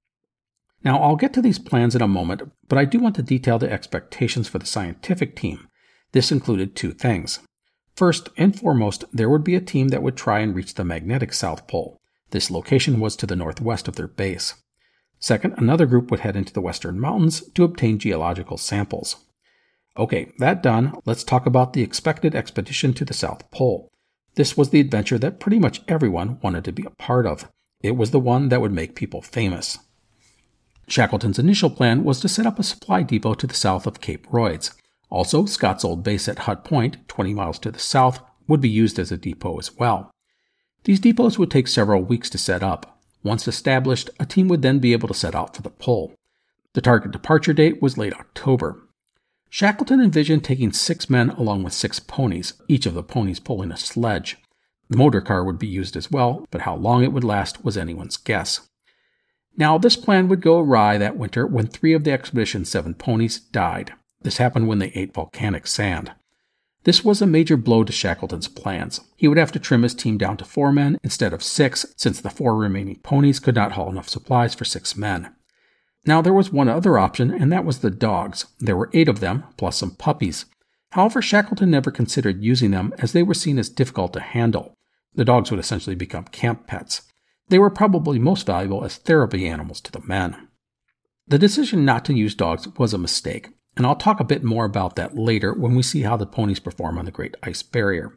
Now, I'll get to these plans in a moment, but I do want to detail the expectations for the scientific team. This included 2 things. First and foremost, there would be a team that would try and reach the magnetic South Pole. This location was to the northwest of their base. Second, another group would head into the western mountains to obtain geological samples. Okay, that done, let's talk about the expected expedition to the South Pole. This was the adventure that pretty much everyone wanted to be a part of. It was the one that would make people famous. Shackleton's initial plan was to set up a supply depot to the south of Cape Royds. Also, Scott's old base at Hut Point, 20 miles to the south, would be used as a depot as well. These depots would take several weeks to set up. Once established, a team would then be able to set out for the pole. The target departure date was late October. Shackleton envisioned taking 6 men along with 6 ponies, each of the ponies pulling a sledge. The motor car would be used as well, but how long it would last was anyone's guess. Now, this plan would go awry that winter when 3 of the expedition's 7 ponies died. This happened when they ate volcanic sand. This was a major blow to Shackleton's plans. He would have to trim his team down to 4 men instead of 6, since the 4 remaining ponies could not haul enough supplies for 6 men. Now, there was one other option, and that was the dogs. There were 8 of them, plus some puppies. However, Shackleton never considered using them as they were seen as difficult to handle. The dogs would essentially become camp pets. They were probably most valuable as therapy animals to the men. The decision not to use dogs was a mistake, and I'll talk a bit more about that later when we see how the ponies perform on the Great Ice Barrier.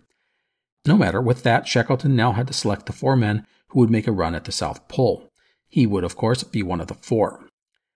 No matter, with that, Shackleton now had to select the 4 men who would make a run at the South Pole. He would, of course, be one of the 4.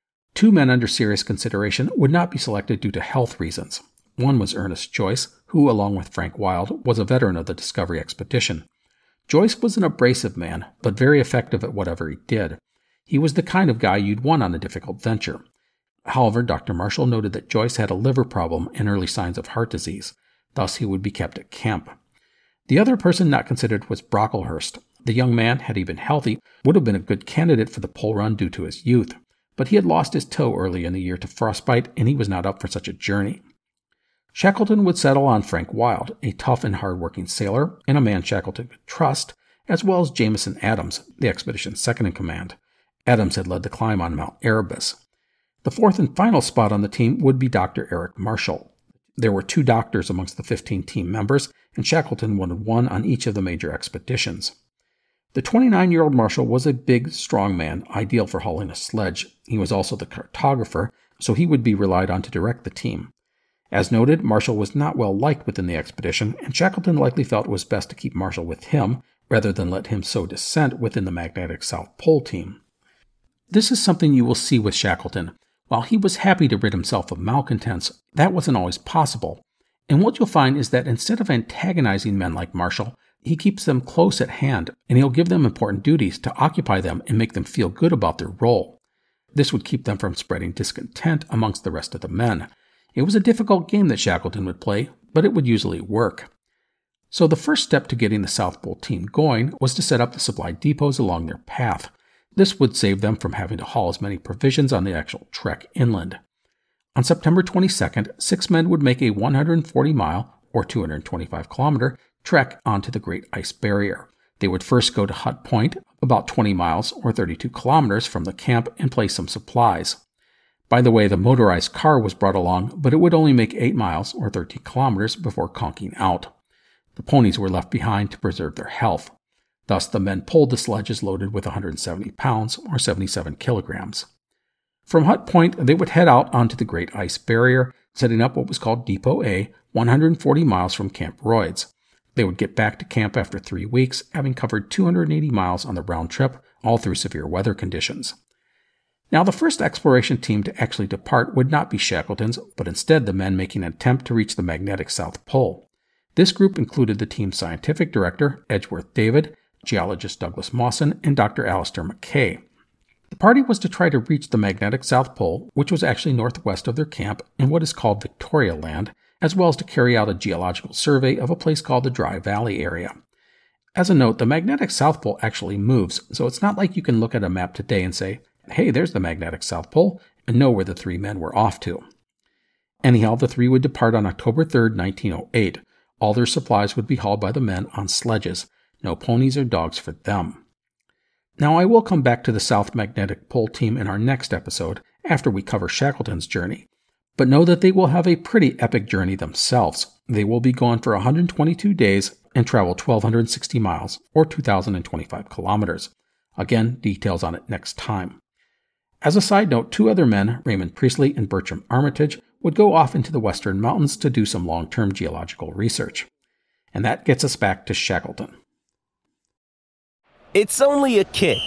2 men under serious consideration would not be selected due to health reasons. One was Ernest Joyce, who, along with Frank Wild, was a veteran of the Discovery Expedition. Joyce was an abrasive man, but very effective at whatever he did. He was the kind of guy you'd want on a difficult venture. However, Dr. Marshall noted that Joyce had a liver problem and early signs of heart disease. Thus, he would be kept at camp. The other person not considered was Brocklehurst. The young man, had he been healthy, would have been a good candidate for the pole run due to his youth. But he had lost his toe early in the year to frostbite, and he was not up for such a journey. Shackleton would settle on Frank Wild, a tough and hard-working sailor, and a man Shackleton could trust, as well as Jameson Adams, the expedition's second-in-command. Adams had led the climb on Mount Erebus. The 4th and final spot on the team would be Dr. Eric Marshall. There were 2 doctors amongst the 15 team members, and Shackleton wanted one on each of the major expeditions. The 29-year-old Marshall was a big, strong man, ideal for hauling a sledge. He was also the cartographer, so he would be relied on to direct the team. As noted, Marshall was not well liked within the expedition, and Shackleton likely felt it was best to keep Marshall with him, rather than let him sow dissent within the magnetic South Pole team. This is something you will see with Shackleton. While he was happy to rid himself of malcontents, that wasn't always possible. And what you'll find is that instead of antagonizing men like Marshall, he keeps them close at hand, and he'll give them important duties to occupy them and make them feel good about their role. This would keep them from spreading discontent amongst the rest of the men. It was a difficult game that Shackleton would play, but it would usually work. So the first step to getting the South Pole team going was to set up the supply depots along their path. This would save them from having to haul as many provisions on the actual trek inland. On September 22nd, 6 men would make a 140-mile, or 225-kilometer, trek onto the Great Ice Barrier. They would first go to Hut Point, about 20 miles, or 32 kilometers from the camp, and place some supplies. By the way, the motorized car was brought along, but it would only make 8 miles, or 13 kilometers, before conking out. The ponies were left behind to preserve their health. Thus, the men pulled the sledges loaded with 170 pounds, or 77 kilograms. From Hut Point, they would head out onto the Great Ice Barrier, setting up what was called Depot A, 140 miles from Camp Royds. They would get back to camp after 3 weeks, having covered 280 miles on the round trip, all through severe weather conditions. Now, the first exploration team to actually depart would not be Shackleton's, but instead the men making an attempt to reach the magnetic South Pole. This group included the team's scientific director, Edgeworth David, geologist Douglas Mawson, and Dr. Alistair McKay. The party was to try to reach the magnetic South Pole, which was actually northwest of their camp in what is called Victoria Land, as well as to carry out a geological survey of a place called the Dry Valley area. As a note, the magnetic South Pole actually moves, so it's not like you can look at a map today and say, hey, there's the magnetic South Pole, and know where the 3 men were off to. Anyhow, the 3 would depart on October 3rd, 1908. All their supplies would be hauled by the men on sledges. No ponies or dogs for them. Now, I will come back to the South Magnetic Pole team in our next episode, after we cover Shackleton's journey. But know that they will have a pretty epic journey themselves. They will be gone for 122 days and travel 1,260 miles, or 2,025 kilometers. Again, details on it next time. As a side note, 2 other men, Raymond Priestley and Bertram Armitage, would go off into the Western Mountains to do some long-term geological research. And that gets us back to Shackleton. It's only a kick,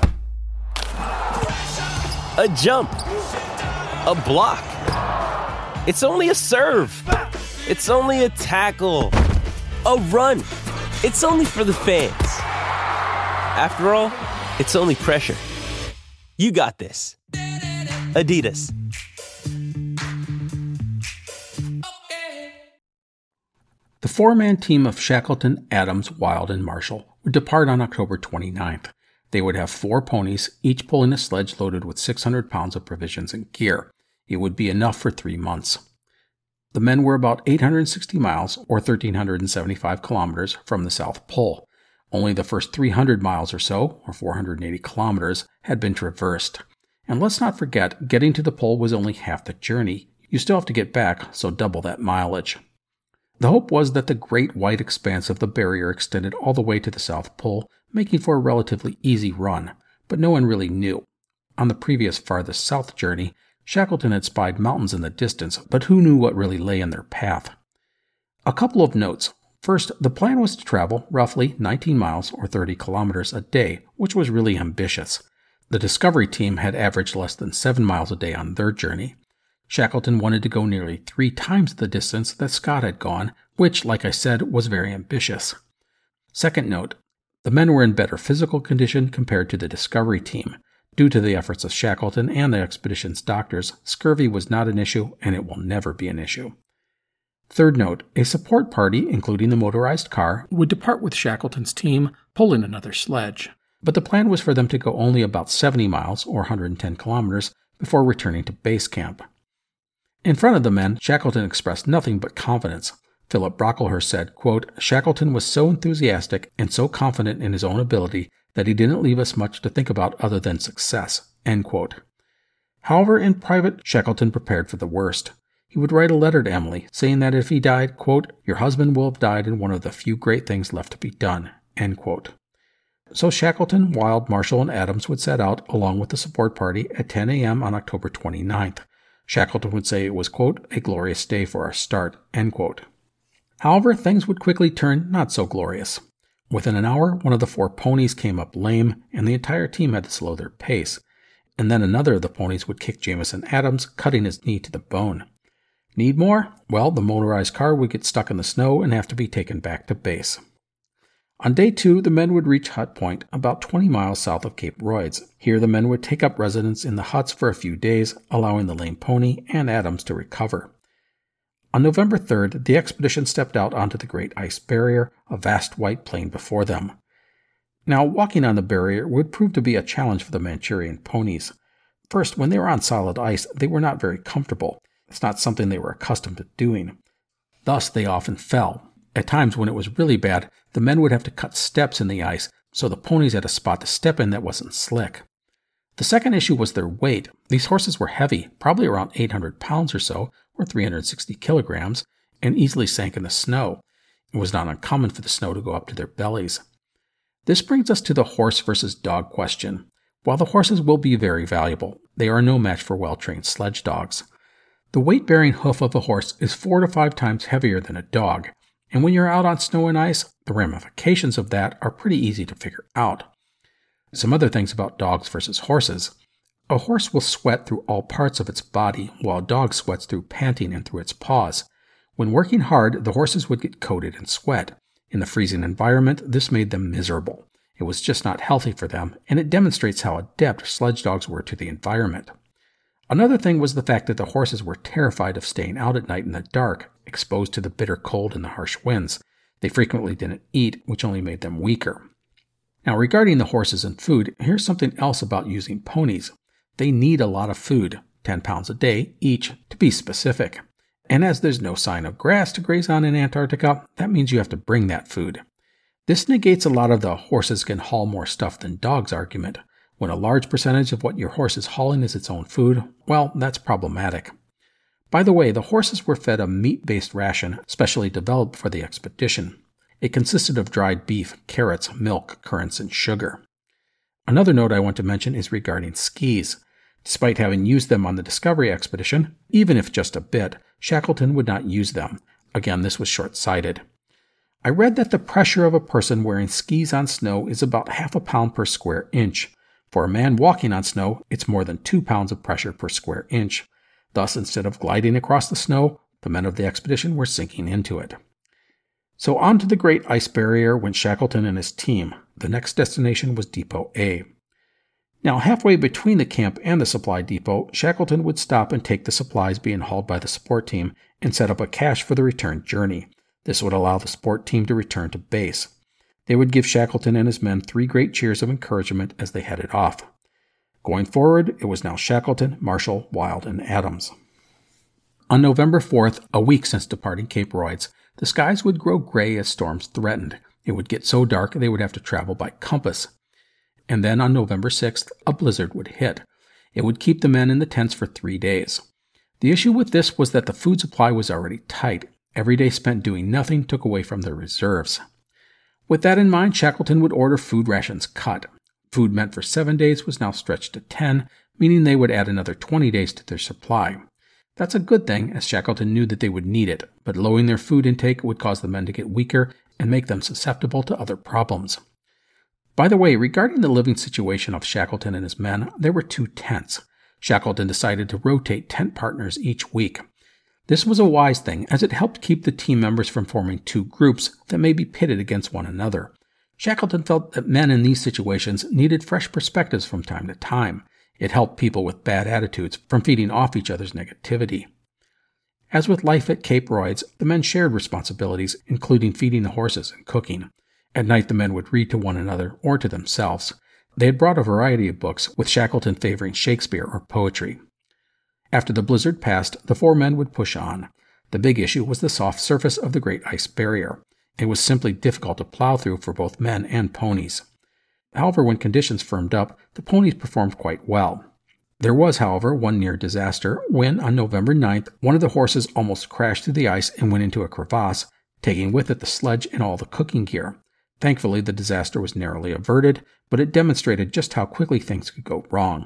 a jump, a block. It's only a serve. It's only a tackle, a run. It's only for the fans. After all, it's only pressure. You got this. Adidas. The four-man team of Shackleton, Adams, Wild, and Marshall would depart on October 29th. They would have 4 ponies, each pulling a sledge loaded with 600 pounds of provisions and gear. It would be enough for 3 months. The men were about 860 miles, or 1,375 kilometers, from the South Pole. Only the first 300 miles or so, or 480 kilometers, had been traversed. And let's not forget, getting to the pole was only half the journey. You still have to get back, so double that mileage. The hope was that the great white expanse of the barrier extended all the way to the South Pole, making for a relatively easy run, but no one really knew. On the previous farthest south journey, Shackleton had spied mountains in the distance, but who knew what really lay in their path? A couple of notes. First, the plan was to travel roughly 19 miles or 30 kilometers a day, which was really ambitious. The Discovery team had averaged less than 7 miles a day on their journey. Shackleton wanted to go nearly 3 times the distance that Scott had gone, which, like I said, was very ambitious. Second note, the men were in better physical condition compared to the Discovery team. Due to the efforts of Shackleton and the expedition's doctors, scurvy was not an issue, and it will never be an issue. Third note, a support party, including the motorized car, would depart with Shackleton's team, pulling another sledge. But the plan was for them to go only about 70 miles, or 110 kilometers, before returning to base camp. In front of the men, Shackleton expressed nothing but confidence. Philip Brocklehurst said, quote, "Shackleton was so enthusiastic and so confident in his own ability that he didn't leave us much to think about other than success." End quote. However, in private, Shackleton prepared for the worst. He would write a letter to Emily, saying that if he died, quote, "Your husband will have died in one of the few great things left to be done." End quote. So Shackleton, Wild, Marshall, and Adams would set out along with the support party at 10 a.m. on October 29th. Shackleton would say it was, quote, "a glorious day for our start," end quote. However, things would quickly turn not so glorious. Within an hour, one of the 4 ponies came up lame, and the entire team had to slow their pace. And then another of the ponies would kick Jamison Adams, cutting his knee to the bone. Need more? Well, the motorized car would get stuck in the snow and have to be taken back to base. On day 2, the men would reach Hut Point, about 20 miles south of Cape Royds. Here the men would take up residence in the huts for a few days, allowing the lame pony and Adams to recover. On November 3rd, the expedition stepped out onto the Great Ice Barrier, a vast white plain before them. Now, walking on the barrier would prove to be a challenge for the Manchurian ponies. First, when they were on solid ice, they were not very comfortable. It's not something they were accustomed to doing. Thus, they often fell. At times, when it was really bad, the men would have to cut steps in the ice, so the ponies had a spot to step in that wasn't slick. The second issue was their weight. These horses were heavy, probably around 800 pounds or so, or 360 kilograms, and easily sank in the snow. It was not uncommon for the snow to go up to their bellies. This brings us to the horse versus dog question. While the horses will be very valuable, they are no match for well-trained sledge dogs. The weight-bearing hoof of a horse is 4 to 5 times heavier than a dog, and when you're out on snow and ice, the ramifications of that are pretty easy to figure out. Some other things about dogs versus horses. A horse will sweat through all parts of its body, while a dog sweats through panting and through its paws. When working hard, the horses would get coated in sweat. In the freezing environment, this made them miserable. It was just not healthy for them, and it demonstrates how adept sledge dogs were to the environment. Another thing was the fact that the horses were terrified of staying out at night in the dark, exposed to the bitter cold and the harsh winds. They frequently didn't eat, which only made them weaker. Now, regarding the horses and food, here's something else about using ponies. They need a lot of food, 10 pounds a day each, to be specific. And as there's no sign of grass to graze on in Antarctica, that means you have to bring that food. This negates a lot of the horses can haul more stuff than dogs argument. When a large percentage of what your horse is hauling is its own food, well, that's problematic. By the way, the horses were fed a meat-based ration specially developed for the expedition. It consisted of dried beef, carrots, milk, currants, and sugar. Another note I want to mention is regarding skis. Despite having used them on the Discovery expedition, even if just a bit, Shackleton would not use them. Again, this was short-sighted. I read that the pressure of a person wearing skis on snow is about 0.5 pound per square inch. For a man walking on snow, it's more than 2 pounds of pressure per square inch. Thus, instead of gliding across the snow, the men of the expedition were sinking into it. So on to the Great Ice Barrier went Shackleton and his team. The next destination was Depot A. Now, halfway between the camp and the supply depot, Shackleton would stop and take the supplies being hauled by the support team and set up a cache for the return journey. This would allow the support team to return to base. They would give Shackleton and his men 3 great cheers of encouragement as they headed off. Going forward, it was now Shackleton, Marshall, Wild, and Adams. On November 4th, a week since departing Cape Royds, the skies would grow gray as storms threatened. It would get so dark they would have to travel by compass. And then on November 6th, a blizzard would hit. It would keep the men in the tents for 3 days. The issue with this was that the food supply was already tight. Every day spent doing nothing took away from their reserves. With that in mind, Shackleton would order food rations cut. Food meant for 7 days was now stretched to 10, meaning they would add another 20 days to their supply. That's a good thing, as Shackleton knew that they would need it, but lowering their food intake would cause the men to get weaker and make them susceptible to other problems. By the way, regarding the living situation of Shackleton and his men, there were 2 tents. Shackleton decided to rotate tent partners each week. This was a wise thing, as it helped keep the team members from forming 2 groups that may be pitted against one another. Shackleton felt that men in these situations needed fresh perspectives from time to time. It helped people with bad attitudes from feeding off each other's negativity. As with life at Cape Royds, the men shared responsibilities, including feeding the horses and cooking. At night, the men would read to one another or to themselves. They had brought a variety of books, with Shackleton favoring Shakespeare or poetry. After the blizzard passed, the 4 men would push on. The big issue was the soft surface of the Great Ice Barrier. It was simply difficult to plow through for both men and ponies. However, when conditions firmed up, the ponies performed quite well. There was, however, one near disaster when, on November 9th, one of the horses almost crashed through the ice and went into a crevasse, taking with it the sledge and all the cooking gear. Thankfully, the disaster was narrowly averted, but it demonstrated just how quickly things could go wrong.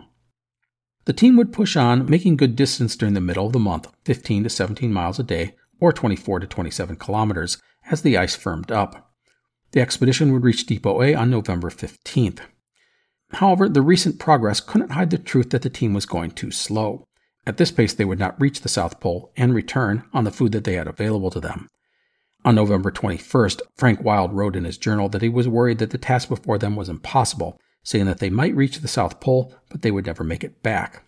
The team would push on, making good distance during the middle of the month, 15 to 17 miles a day, or 24 to 27 kilometers, as the ice firmed up. The expedition would reach Depot A on November 15th. However, the recent progress couldn't hide the truth that the team was going too slow. At this pace, they would not reach the South Pole and return on the food that they had available to them. On November 21st, Frank Wild wrote in his journal that he was worried that the task before them was impossible, saying that they might reach the South Pole, but they would never make it back.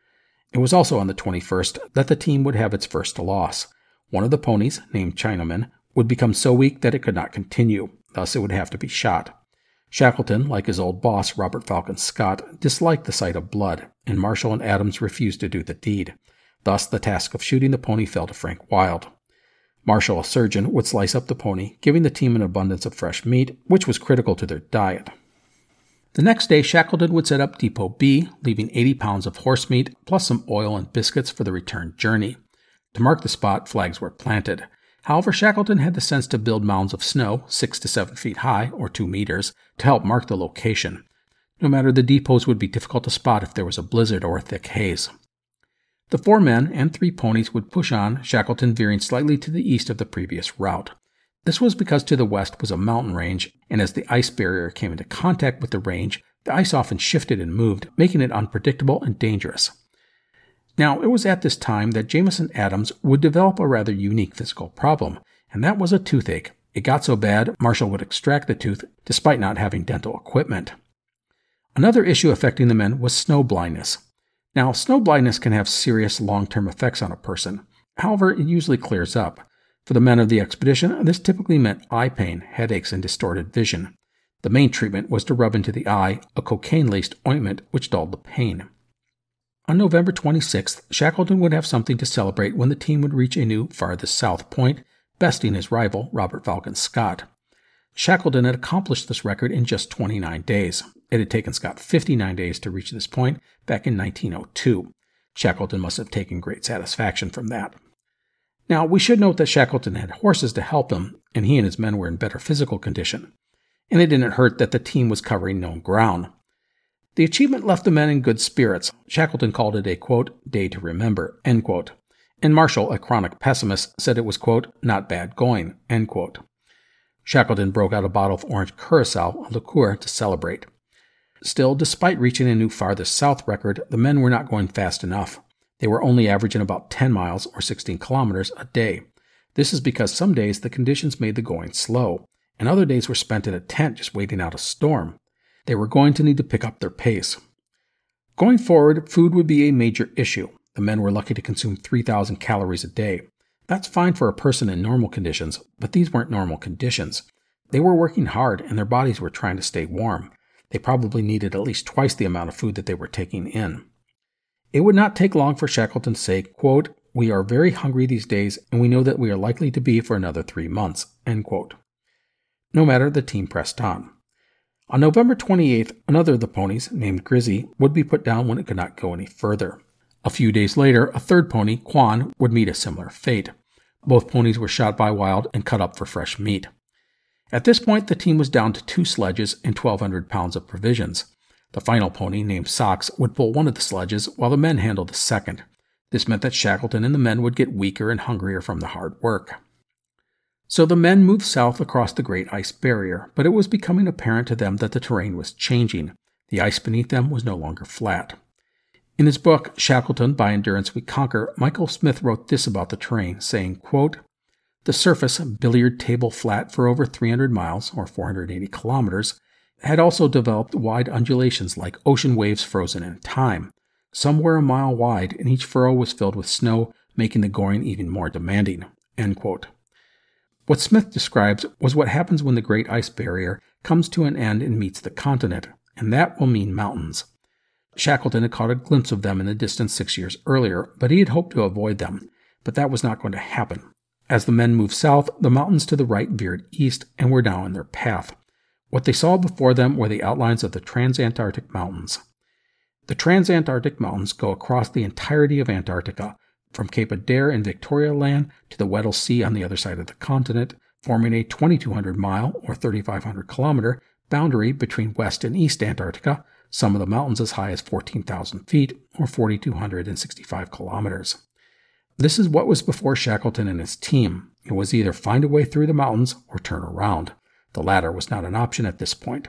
It was also on the 21st that the team would have its first loss. One of the ponies, named Chinaman, would become so weak that it could not continue, thus it would have to be shot. Shackleton, like his old boss, Robert Falcon Scott, disliked the sight of blood, and Marshall and Adams refused to do the deed. Thus, the task of shooting the pony fell to Frank Wild. Marshall, a surgeon, would slice up the pony, giving the team an abundance of fresh meat, which was critical to their diet. The next day, Shackleton would set up Depot B, leaving 80 pounds of horse meat, plus some oil and biscuits for the return journey. To mark the spot, flags were planted. However, Shackleton had the sense to build mounds of snow, 6 to 7 feet high, or 2 meters, to help mark the location. No matter, the depots would be difficult to spot if there was a blizzard or a thick haze. The 4 men and 3 ponies would push on, Shackleton veering slightly to the east of the previous route. This was because to the west was a mountain range, and as the ice barrier came into contact with the range, the ice often shifted and moved, making it unpredictable and dangerous. Now, it was at this time that Jameson Adams would develop a rather unique physical problem, and that was a toothache. It got so bad, Marshall would extract the tooth despite not having dental equipment. Another issue affecting the men was snow blindness. Now, snow blindness can have serious long-term effects on a person. However, it usually clears up. For the men of the expedition, this typically meant eye pain, headaches, and distorted vision. The main treatment was to rub into the eye a cocaine-laced ointment which dulled the pain. On November 26th, Shackleton would have something to celebrate when the team would reach a new farthest south point, besting his rival, Robert Falcon Scott. Shackleton had accomplished this record in just 29 days. It had taken Scott 59 days to reach this point back in 1902. Shackleton must have taken great satisfaction from that. Now, we should note that Shackleton had horses to help him, and he and his men were in better physical condition. And it didn't hurt that the team was covering known ground. The achievement left the men in good spirits. Shackleton called it a, quote, day to remember, end quote. And Marshall, a chronic pessimist, said it was, quote, not bad going, end quote. Shackleton broke out a bottle of orange curacao, a liqueur, to celebrate. Still, despite reaching a new farthest south record, the men were not going fast enough. They were only averaging about 10 miles or 16 kilometers a day. This is because some days the conditions made the going slow, and other days were spent in a tent just waiting out a storm. They were going to need to pick up their pace. Going forward, food would be a major issue. The men were lucky to consume 3,000 calories a day. That's fine for a person in normal conditions, but these weren't normal conditions. They were working hard and their bodies were trying to stay warm. They probably needed at least twice the amount of food that they were taking in. It would not take long for Shackleton to say, quote, "We are very hungry these days, and we know that we are likely to be for another 3 months," end quote. No matter, the team pressed on. On November 28th, another of the ponies, named Grizzy, would be put down when it could not go any further. A few days later, a third pony, Quan, would meet a similar fate. Both ponies were shot by Wild and cut up for fresh meat. At this point, the team was down to 2 sledges and 1,200 pounds of provisions. The final pony, named Socks, would pull one of the sledges while the men handled the second. This meant that Shackleton and the men would get weaker and hungrier from the hard work. So the men moved south across the Great Ice Barrier, but it was becoming apparent to them that the terrain was changing. The ice beneath them was no longer flat. In his book, Shackleton, By Endurance We Conquer, Michael Smith wrote this about the terrain, saying, quote, "The surface, billiard table flat for over 300 miles, or 480 kilometers, had also developed wide undulations like ocean waves frozen in time. Some were a mile wide, and each furrow was filled with snow, making the going even more demanding." End quote. What Smith describes was what happens when the Great Ice Barrier comes to an end and meets the continent, and that will mean mountains. Shackleton had caught a glimpse of them in the distance 6 years earlier, but he had hoped to avoid them. But that was not going to happen. As the men moved south, the mountains to the right veered east and were now in their path. What they saw before them were the outlines of the Transantarctic Mountains. The Transantarctic Mountains go across the entirety of Antarctica, from Cape Adare in Victoria Land to the Weddell Sea on the other side of the continent, forming a 2,200-mile or 3,500-kilometer boundary between West and East Antarctica, some of the mountains as high as 14,000 feet or 4,265 kilometers. This is what was before Shackleton and his team. It was either find a way through the mountains or turn around. The latter was not an option at this point.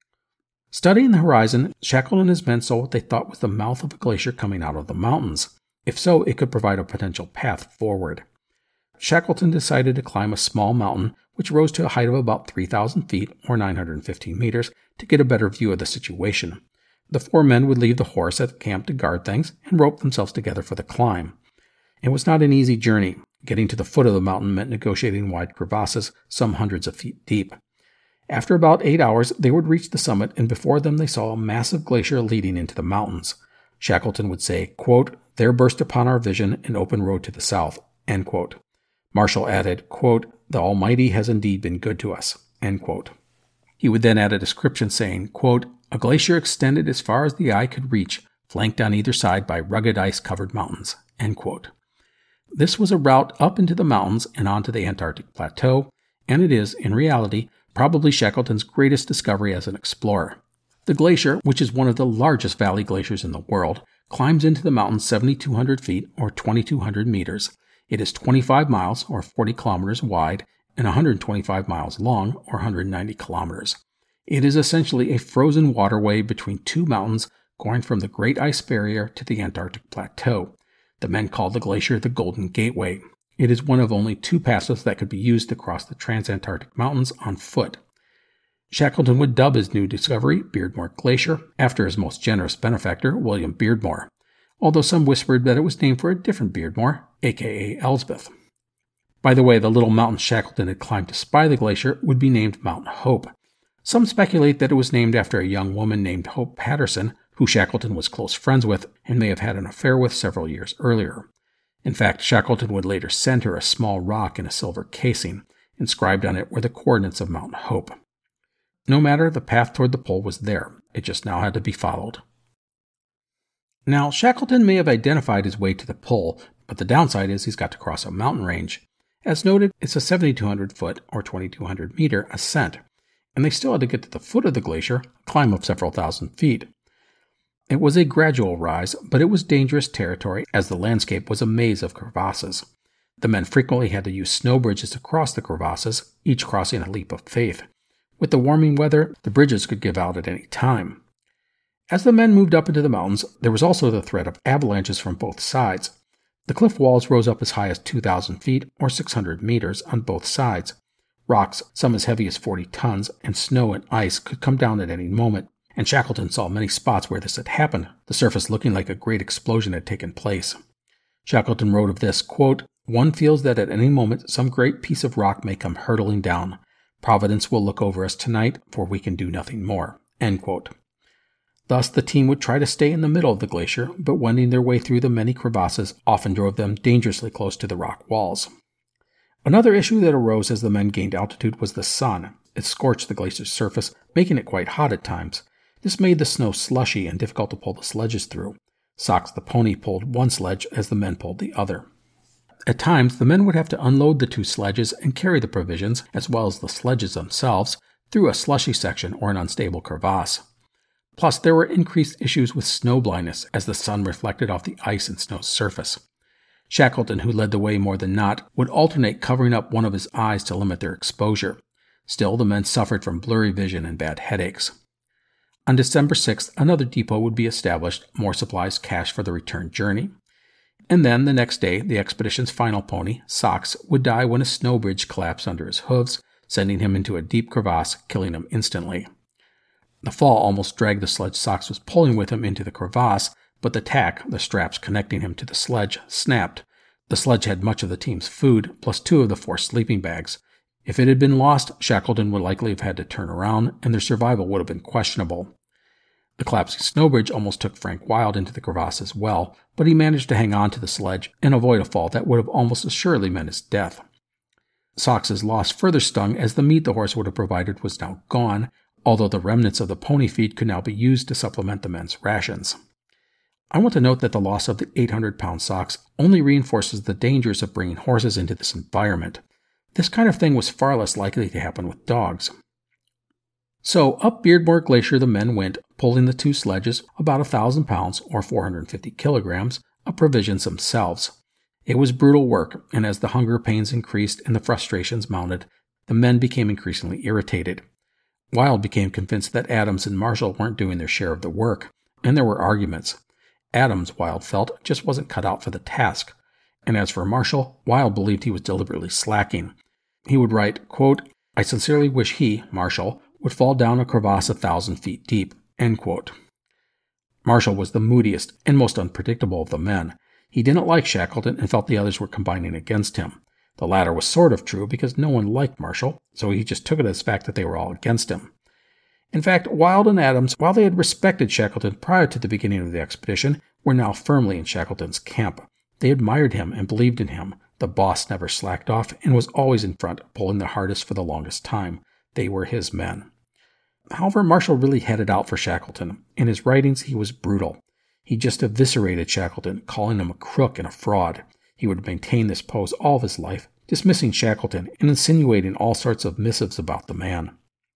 Studying the horizon, Shackleton and his men saw what they thought was the mouth of a glacier coming out of the mountains. If so, it could provide a potential path forward. Shackleton decided to climb a small mountain which rose to a height of about 3,000 feet or 915 meters to get a better view of the situation. The 4 men would leave the horse at the camp to guard things and rope themselves together for the climb. It was not an easy journey. Getting to the foot of the mountain meant negotiating wide crevasses some hundreds of feet deep. After about 8 hours, they would reach the summit, and before them they saw a massive glacier leading into the mountains. Shackleton would say, quote, "There burst upon our vision an open road to the south," end quote. Marshall added, quote, "The Almighty has indeed been good to us," end quote. He would then add a description saying, quote, "A glacier extended as far as the eye could reach, flanked on either side by rugged ice-covered mountains," end quote. This was a route up into the mountains and onto the Antarctic Plateau, and it is, in reality, probably Shackleton's greatest discovery as an explorer. The glacier, which is one of the largest valley glaciers in the world, climbs into the mountains 7,200 feet or 2,200 meters. It is 25 miles or 40 kilometers wide and 125 miles long or 190 kilometers. It is essentially a frozen waterway between 2 mountains going from the Great Ice Barrier to the Antarctic Plateau. The men called the glacier the Golden Gateway. It is one of only 2 passes that could be used to cross the Transantarctic Mountains on foot. Shackleton would dub his new discovery Beardmore Glacier after his most generous benefactor, William Beardmore, although some whispered that it was named for a different Beardmore, a.k.a. Elsbeth. By the way, the little mountain Shackleton had climbed to spy the glacier would be named Mount Hope. Some speculate that it was named after a young woman named Hope Patterson, who Shackleton was close friends with and may have had an affair with several years earlier. In fact, Shackleton would later send her a small rock in a silver casing. Inscribed on it were the coordinates of Mount Hope. No matter, the path toward the pole was there. It just now had to be followed. Now, Shackleton may have identified his way to the pole, but the downside is he's got to cross a mountain range. As noted, it's a 7,200-foot or 2,200-meter ascent, and they still had to get to the foot of the glacier, a climb of several thousand feet. It was a gradual rise, but it was dangerous territory as the landscape was a maze of crevasses. The men frequently had to use snow bridges to cross the crevasses, each crossing a leap of faith. With the warming weather, the bridges could give out at any time. As the men moved up into the mountains, there was also the threat of avalanches from both sides. The cliff walls rose up as high as 2,000 feet or 600 meters on both sides. Rocks, some as heavy as 40 tons, and snow and ice could come down at any moment, and Shackleton saw many spots where this had happened, the surface looking like a great explosion had taken place. Shackleton wrote of this, quote, "One feels that at any moment some great piece of rock may come hurtling down. Providence will look over us tonight, for we can do nothing more." End quote. Thus, the team would try to stay in the middle of the glacier, but wending their way through the many crevasses often drove them dangerously close to the rock walls. Another issue that arose as the men gained altitude was the sun. It scorched the glacier's surface, making it quite hot at times. This made the snow slushy and difficult to pull the sledges through. Socks the pony pulled one sledge as the men pulled the other. At times, the men would have to unload the two sledges and carry the provisions, as well as the sledges themselves, through a slushy section or an unstable crevasse. Plus, there were increased issues with snow blindness as the sun reflected off the ice and snow's surface. Shackleton, who led the way more than not, would alternate covering up one of his eyes to limit their exposure. Still, the men suffered from blurry vision and bad headaches. On December 6th, another depot would be established, more supplies cached for the return journey. And then, the next day, the expedition's final pony, Socks, would die when a snow bridge collapsed under his hooves, sending him into a deep crevasse, killing him instantly. The fall almost dragged the sledge Socks was pulling with him into the crevasse, but the tack, the straps connecting him to the sledge, snapped. The sledge had much of the team's food, plus 2 of the 4 sleeping bags. If it had been lost, Shackleton would likely have had to turn around, and their survival would have been questionable. The collapsing snow bridge almost took Frank Wild into the crevasse as well, but he managed to hang on to the sledge and avoid a fall that would have almost assuredly meant his death. Socks's loss further stung as the meat the horse would have provided was now gone, although the remnants of the pony feed could now be used to supplement the men's rations. I want to note that the loss of the 800-pound Socks only reinforces the dangers of bringing horses into this environment. This kind of thing was far less likely to happen with dogs. So, up Beardmore Glacier the men went, pulling the 2 sledges, about 1,000 pounds, or 450 kilograms, of provisions themselves. It was brutal work, and as the hunger pains increased and the frustrations mounted, the men became increasingly irritated. Wild became convinced that Adams and Marshall weren't doing their share of the work, and there were arguments. Adams, Wild felt, just wasn't cut out for the task. And as for Marshall, Wild believed he was deliberately slacking. He would write, quote, "I sincerely wish he, Marshall, would fall down a crevasse 1,000 feet deep." End quote. Marshall was the moodiest and most unpredictable of the men. He didn't like Shackleton and felt the others were combining against him. The latter was sort of true because no one liked Marshall, so he just took it as fact that they were all against him. In fact, Wild and Adams, while they had respected Shackleton prior to the beginning of the expedition, were now firmly in Shackleton's camp. They admired him and believed in him. The boss never slacked off and was always in front, pulling the hardest for the longest time. They were his men. However, Marshall really had it out for Shackleton. In his writings, he was brutal. He just eviscerated Shackleton, calling him a crook and a fraud. He would maintain this pose all of his life, dismissing Shackleton and insinuating all sorts of missives about the man.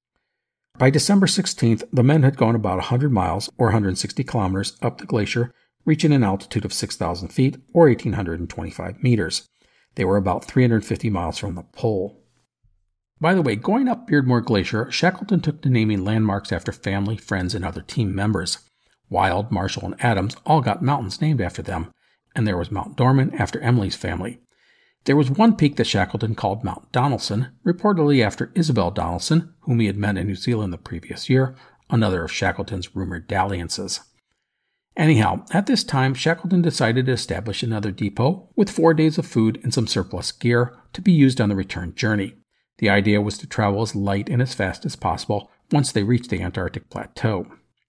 By December 16th, the men had gone about 100 miles, or 160 kilometers, up the glacier, reaching an altitude of 6,000 feet, or 1,825 meters. They were about 350 miles from the pole. By the way, going up Beardmore Glacier, Shackleton took to naming landmarks after family, friends, and other team members. Wild, Marshall, and Adams all got mountains named after them, and there was Mount Dorman after Emily's family. There was one peak that Shackleton called Mount Donaldson, reportedly after Isabel Donaldson, whom he had met in New Zealand the previous year, another of Shackleton's rumored dalliances. Anyhow, at this time, Shackleton decided to establish another depot with 4 days of food and some surplus gear to be used on the return journey. The idea was to travel as light and as fast as possible once they reached the Antarctic Plateau.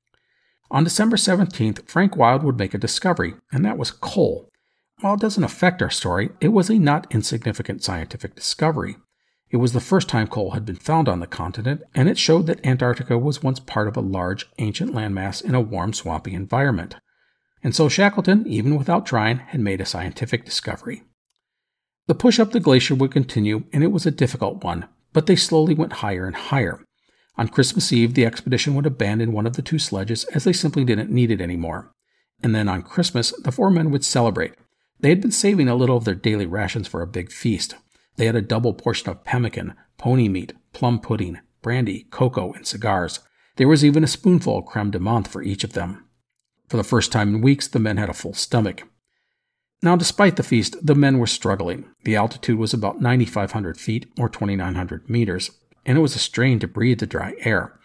On December 17th, Frank Wild would make a discovery, and that was coal. While it doesn't affect our story, it was a not insignificant scientific discovery. It was the first time coal had been found on the continent, and it showed that Antarctica was once part of a large, ancient landmass in a warm, swampy environment. And so Shackleton, even without trying, had made a scientific discovery. The push up the glacier would continue, and it was a difficult one, but they slowly went higher and higher. On Christmas Eve, the expedition would abandon one of the 2 sledges as they simply didn't need it anymore. And then on Christmas, the 4 men would celebrate. They had been saving a little of their daily rations for a big feast. They had a double portion of pemmican, pony meat, plum pudding, brandy, cocoa, and cigars. There was even a spoonful of creme de menthe for each of them. For the first time in weeks, the men had a full stomach. Now, despite the feast, the men were struggling. The altitude was about 9,500 feet, or 2,900 meters, and it was a strain to breathe the dry air.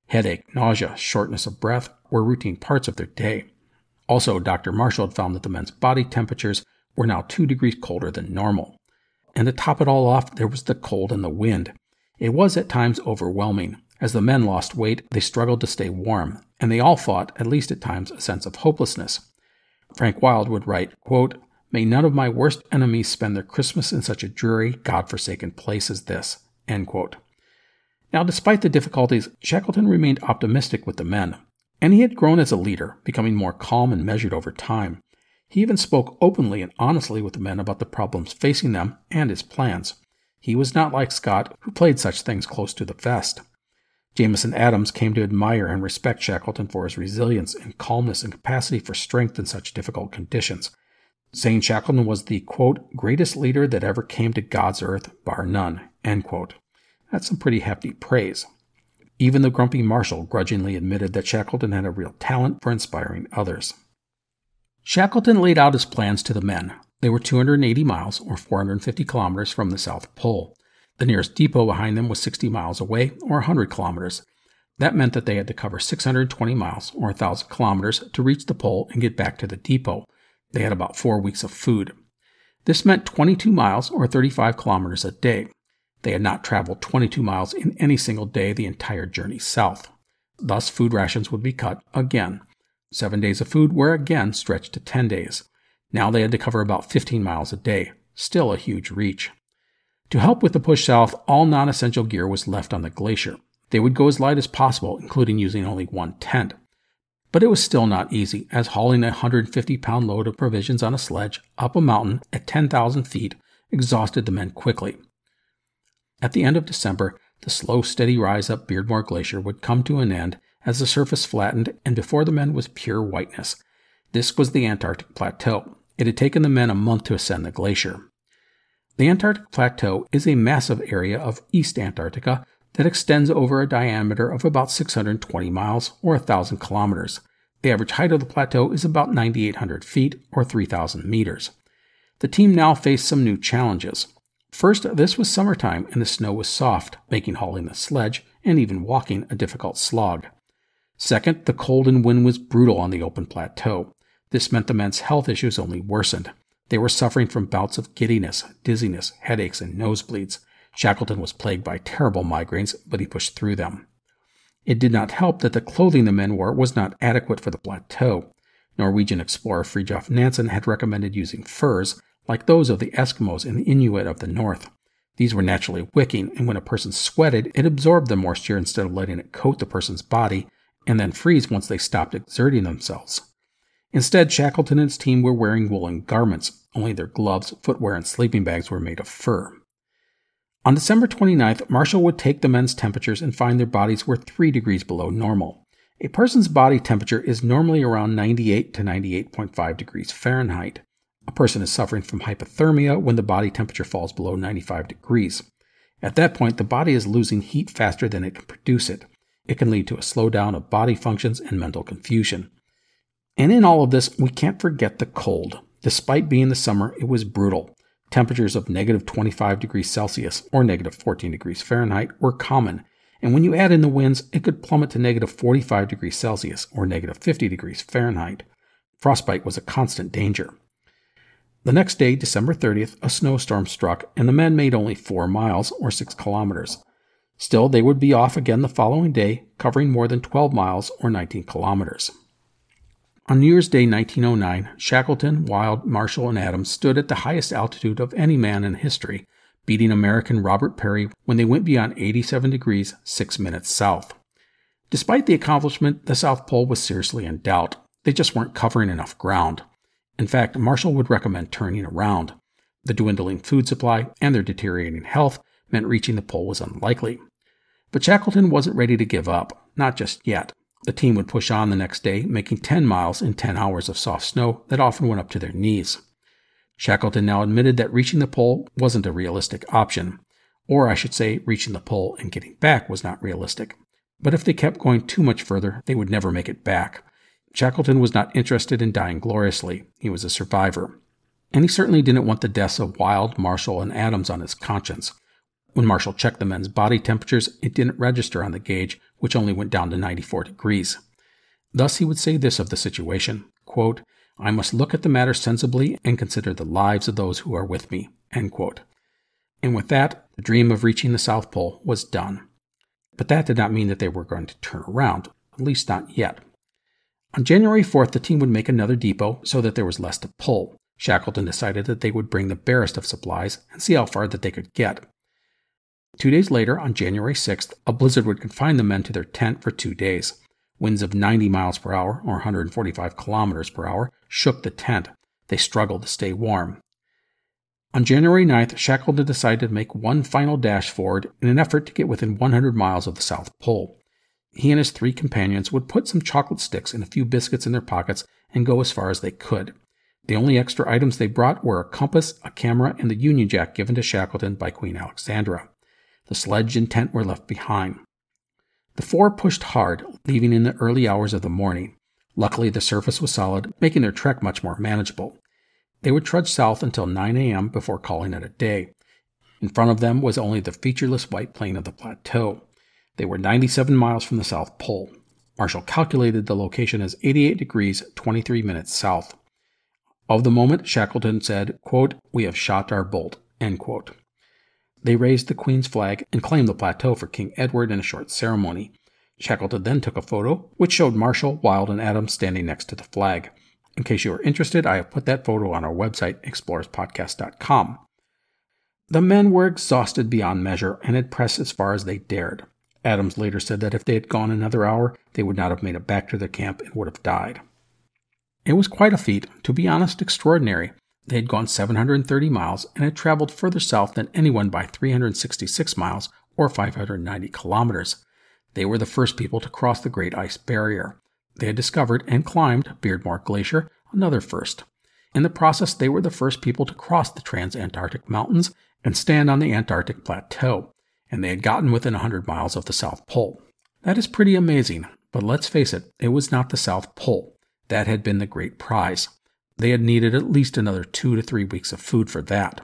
Headache, nausea, shortness of breath were routine parts of their day. Also, Dr. Marshall had found that the men's body temperatures were now 2 degrees colder than normal. And to top it all off, there was the cold and the wind. It was at times overwhelming. As the men lost weight, they struggled to stay warm, and they all fought, at least at times, a sense of hopelessness. Frank Wilde would write, quote, "May none of my worst enemies spend their Christmas in such a dreary, God-forsaken place as this." End quote. Now, despite the difficulties, Shackleton remained optimistic with the men, and he had grown as a leader, becoming more calm and measured over time. He even spoke openly and honestly with the men about the problems facing them and his plans. He was not like Scott, who played such things close to the vest. Jameson Adams came to admire and respect Shackleton for his resilience and calmness and capacity for strength in such difficult conditions, saying Shackleton was the, quote, "greatest leader that ever came to God's earth, bar none," end quote. That's some pretty hefty praise. Even the grumpy Marshall grudgingly admitted that Shackleton had a real talent for inspiring others. Shackleton laid out his plans to the men. They were 280 miles, or 450 kilometers, from the South Pole. The nearest depot behind them was 60 miles away, or 100 kilometers. That meant that they had to cover 620 miles, or 1,000 kilometers, to reach the pole and get back to the depot. They had about 4 weeks of food. This meant 22 miles, or 35 kilometers a day. They had not traveled 22 miles in any single day the entire journey south. Thus, food rations would be cut again. 7 days of food were again stretched to 10 days. Now they had to cover about 15 miles a day, still a huge reach. To help with the push south, all non-essential gear was left on the glacier. They would go as light as possible, including using only one tent. But it was still not easy, as hauling a 150-pound load of provisions on a sledge up a mountain at 10,000 feet exhausted the men quickly. At the end of December, the slow, steady rise up Beardmore Glacier would come to an end as the surface flattened, and before the men was pure whiteness. This was the Antarctic Plateau. It had taken the men a month to ascend the glacier. The Antarctic Plateau is a massive area of East Antarctica that extends over a diameter of about 620 miles, or 1,000 kilometers. The average height of the plateau is about 9,800 feet, or 3,000 meters. The team now faced some new challenges. First, this was summertime and the snow was soft, making hauling the sledge and even walking a difficult slog. Second, the cold and wind was brutal on the open plateau. This meant the men's health issues only worsened. They were suffering from bouts of giddiness, dizziness, headaches, and nosebleeds. Shackleton was plagued by terrible migraines, but he pushed through them. It did not help that the clothing the men wore was not adequate for the plateau. Norwegian explorer Fridtjof Nansen had recommended using furs, like those of the Eskimos and the Inuit of the north. These were naturally wicking, and when a person sweated, it absorbed the moisture instead of letting it coat the person's body, and then freeze once they stopped exerting themselves. Instead, Shackleton and his team were wearing woolen garments. Only their gloves, footwear, and sleeping bags were made of fur. On December 29th, Marshall would take the men's temperatures and find their bodies were 3 degrees below normal. A person's body temperature is normally around 98 to 98.5 degrees Fahrenheit. A person is suffering from hypothermia when the body temperature falls below 95 degrees. At that point, the body is losing heat faster than it can produce it. It can lead to a slowdown of body functions and mental confusion. And in all of this, we can't forget the cold. Despite being the summer, it was brutal. Temperatures of negative 25 degrees Celsius or negative 14 degrees Fahrenheit were common, and when you add in the winds, it could plummet to negative 45 degrees Celsius or negative 50 degrees Fahrenheit. Frostbite was a constant danger. The next day, December 30th, a snowstorm struck, and the men made only 4 miles, or 6 kilometers. Still, they would be off again the following day, covering more than 12 miles, or 19 kilometers. On New Year's Day 1909, Shackleton, Wilde, Marshall, and Adams stood at the highest altitude of any man in history, beating American Robert Peary when they went beyond 87 degrees 6 minutes south. Despite the accomplishment, the South Pole was seriously in doubt. They just weren't covering enough ground. In fact, Marshall would recommend turning around. The dwindling food supply and their deteriorating health meant reaching the pole was unlikely. But Shackleton wasn't ready to give up, not just yet. The team would push on the next day, making 10 miles in 10 hours of soft snow that often went up to their knees. Shackleton now admitted that reaching the pole wasn't a realistic option. Or I should say, reaching the pole and getting back was not realistic. But if they kept going too much further, they would never make it back. Shackleton was not interested in dying gloriously. He was a survivor. And he certainly didn't want the deaths of Wilde, Marshall, and Adams on his conscience. When Marshall checked the men's body temperatures, it didn't register on the gauge, which only went down to 94 degrees. Thus he would say this of the situation, quote, "I must look at the matter sensibly and consider the lives of those who are with me," end quote. And with that, the dream of reaching the South Pole was done. But that did not mean that they were going to turn around, at least not yet. On January 4th, the team would make another depot so that there was less to pull. Shackleton decided that they would bring the barest of supplies and see how far that they could get. 2 days later, on January 6th, a blizzard would confine the men to their tent for 2 days. Winds of 90 miles per hour, or 145 kilometers per hour, shook the tent. They struggled to stay warm. On January 9th, Shackleton decided to make one final dash forward in an effort to get within 100 miles of the South Pole. He and his 3 companions would put some chocolate sticks and a few biscuits in their pockets and go as far as they could. The only extra items they brought were a compass, a camera, and the Union Jack given to Shackleton by Queen Alexandra. The sledge and tent were left behind. The 4 pushed hard, leaving in the early hours of the morning. Luckily, the surface was solid, making their trek much more manageable. They would trudge south until 9 a.m. before calling it a day. In front of them was only the featureless white plain of the plateau. They were 97 miles from the South Pole. Marshall calculated the location as 88 degrees, 23 minutes south. Of the moment, Shackleton said, quote, "We have shot our bolt," end quote. They raised the Queen's flag and claimed the plateau for King Edward in a short ceremony. Shackleton then took a photo, which showed Marshall, Wild, and Adams standing next to the flag. In case you are interested, I have put that photo on our website, explorerspodcast.com. The men were exhausted beyond measure and had pressed as far as they dared. Adams later said that if they had gone another hour, they would not have made it back to their camp and would have died. It was quite a feat, to be honest, extraordinary. They had gone 730 miles and had traveled further south than anyone by 366 miles or 590 kilometers. They were the first people to cross the Great Ice Barrier. They had discovered and climbed Beardmore Glacier, another first. In the process, they were the first people to cross the Transantarctic Mountains and stand on the Antarctic Plateau, and they had gotten within 100 miles of the South Pole. That is pretty amazing, but let's face it, it was not the South Pole. That had been the great prize. They had needed at least another 2 to 3 weeks of food for that.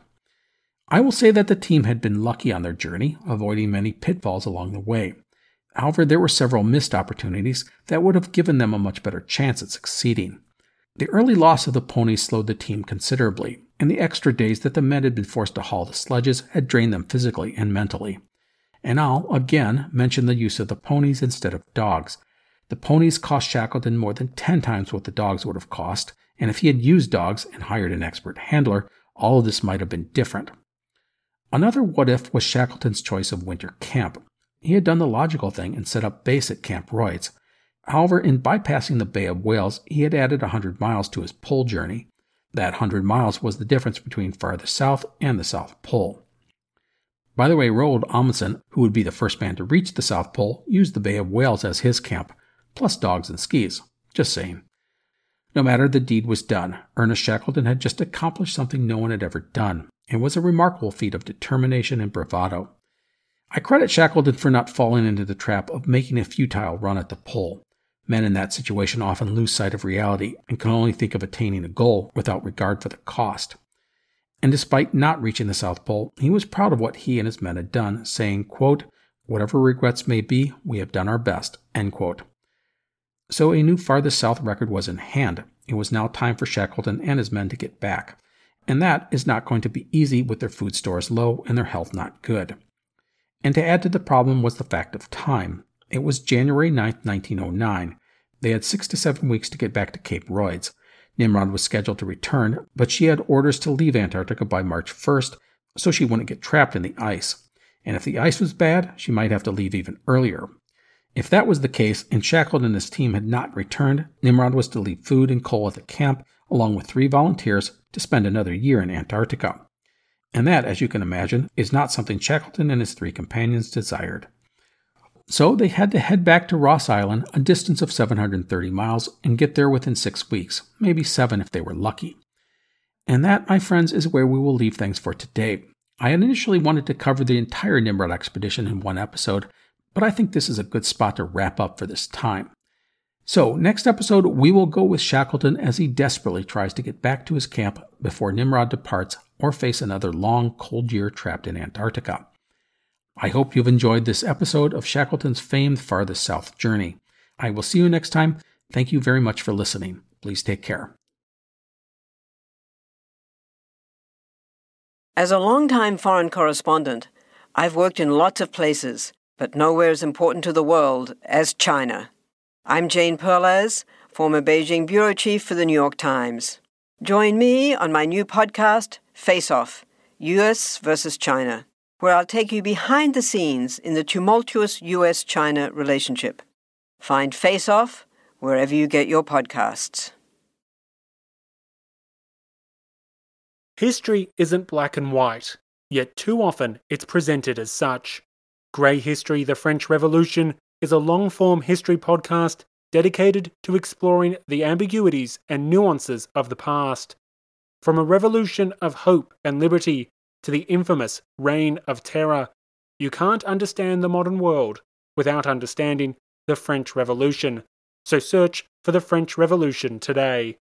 I will say that the team had been lucky on their journey, avoiding many pitfalls along the way. However, there were several missed opportunities that would have given them a much better chance at succeeding. The early loss of the ponies slowed the team considerably, and the extra days that the men had been forced to haul the sledges had drained them physically and mentally. And I'll, again, mention the use of the ponies instead of dogs. The ponies cost Shackleton more than 10 times what the dogs would have cost, and if he had used dogs and hired an expert handler, all of this might have been different. Another what-if was Shackleton's choice of winter camp. He had done the logical thing and set up base at Camp Royds. However, in bypassing the Bay of Whales, he had added 100 miles to his pole journey. That 100 miles was the difference between farther south and the South Pole. By the way, Roald Amundsen, who would be the first man to reach the South Pole, used the Bay of Whales as his camp, plus dogs and skis. Just saying. No matter, the deed was done. Ernest Shackleton had just accomplished something no one had ever done. It was a remarkable feat of determination and bravado. I credit Shackleton for not falling into the trap of making a futile run at the pole. Men in that situation often lose sight of reality and can only think of attaining a goal without regard for the cost. And despite not reaching the South Pole, he was proud of what he and his men had done, saying, quote, "Whatever regrets may be, we have done our best," end quote. So a new farthest south record was in hand. It was now time for Shackleton and his men to get back. And that is not going to be easy with their food stores low and their health not good. And to add to the problem was the fact of time. It was January 9th, 1909. They had 6 to 7 weeks to get back to Cape Royds. Nimrod was scheduled to return, but she had orders to leave Antarctica by March 1st, so she wouldn't get trapped in the ice. And if the ice was bad, she might have to leave even earlier. If that was the case, and Shackleton and his team had not returned, Nimrod was to leave food and coal at the camp, along with 3 volunteers, to spend another year in Antarctica. And that, as you can imagine, is not something Shackleton and his 3 companions desired. So they had to head back to Ross Island, a distance of 730 miles, and get there within 6 weeks, maybe 7 if they were lucky. And that, my friends, is where we will leave things for today. I had initially wanted to cover the entire Nimrod expedition in one episode, but I think this is a good spot to wrap up for this time. So, next episode, we will go with Shackleton as he desperately tries to get back to his camp before Nimrod departs or face another long, cold year trapped in Antarctica. I hope you've enjoyed this episode of Shackleton's famed Farthest South journey. I will see you next time. Thank you very much for listening. Please take care. As a longtime foreign correspondent, I've worked in lots of places, but nowhere as important to the world as China. I'm Jane Perlez, former Beijing bureau chief for the New York Times. Join me on my new podcast, Face Off, U.S. versus China, where I'll take you behind the scenes in the tumultuous U.S.-China relationship. Find Face Off wherever you get your podcasts. History isn't black and white, yet too often it's presented as such. Grey History, the French Revolution, is a long-form history podcast dedicated to exploring the ambiguities and nuances of the past. From a revolution of hope and liberty to the infamous Reign of Terror, you can't understand the modern world without understanding the French Revolution. So search for the French Revolution today.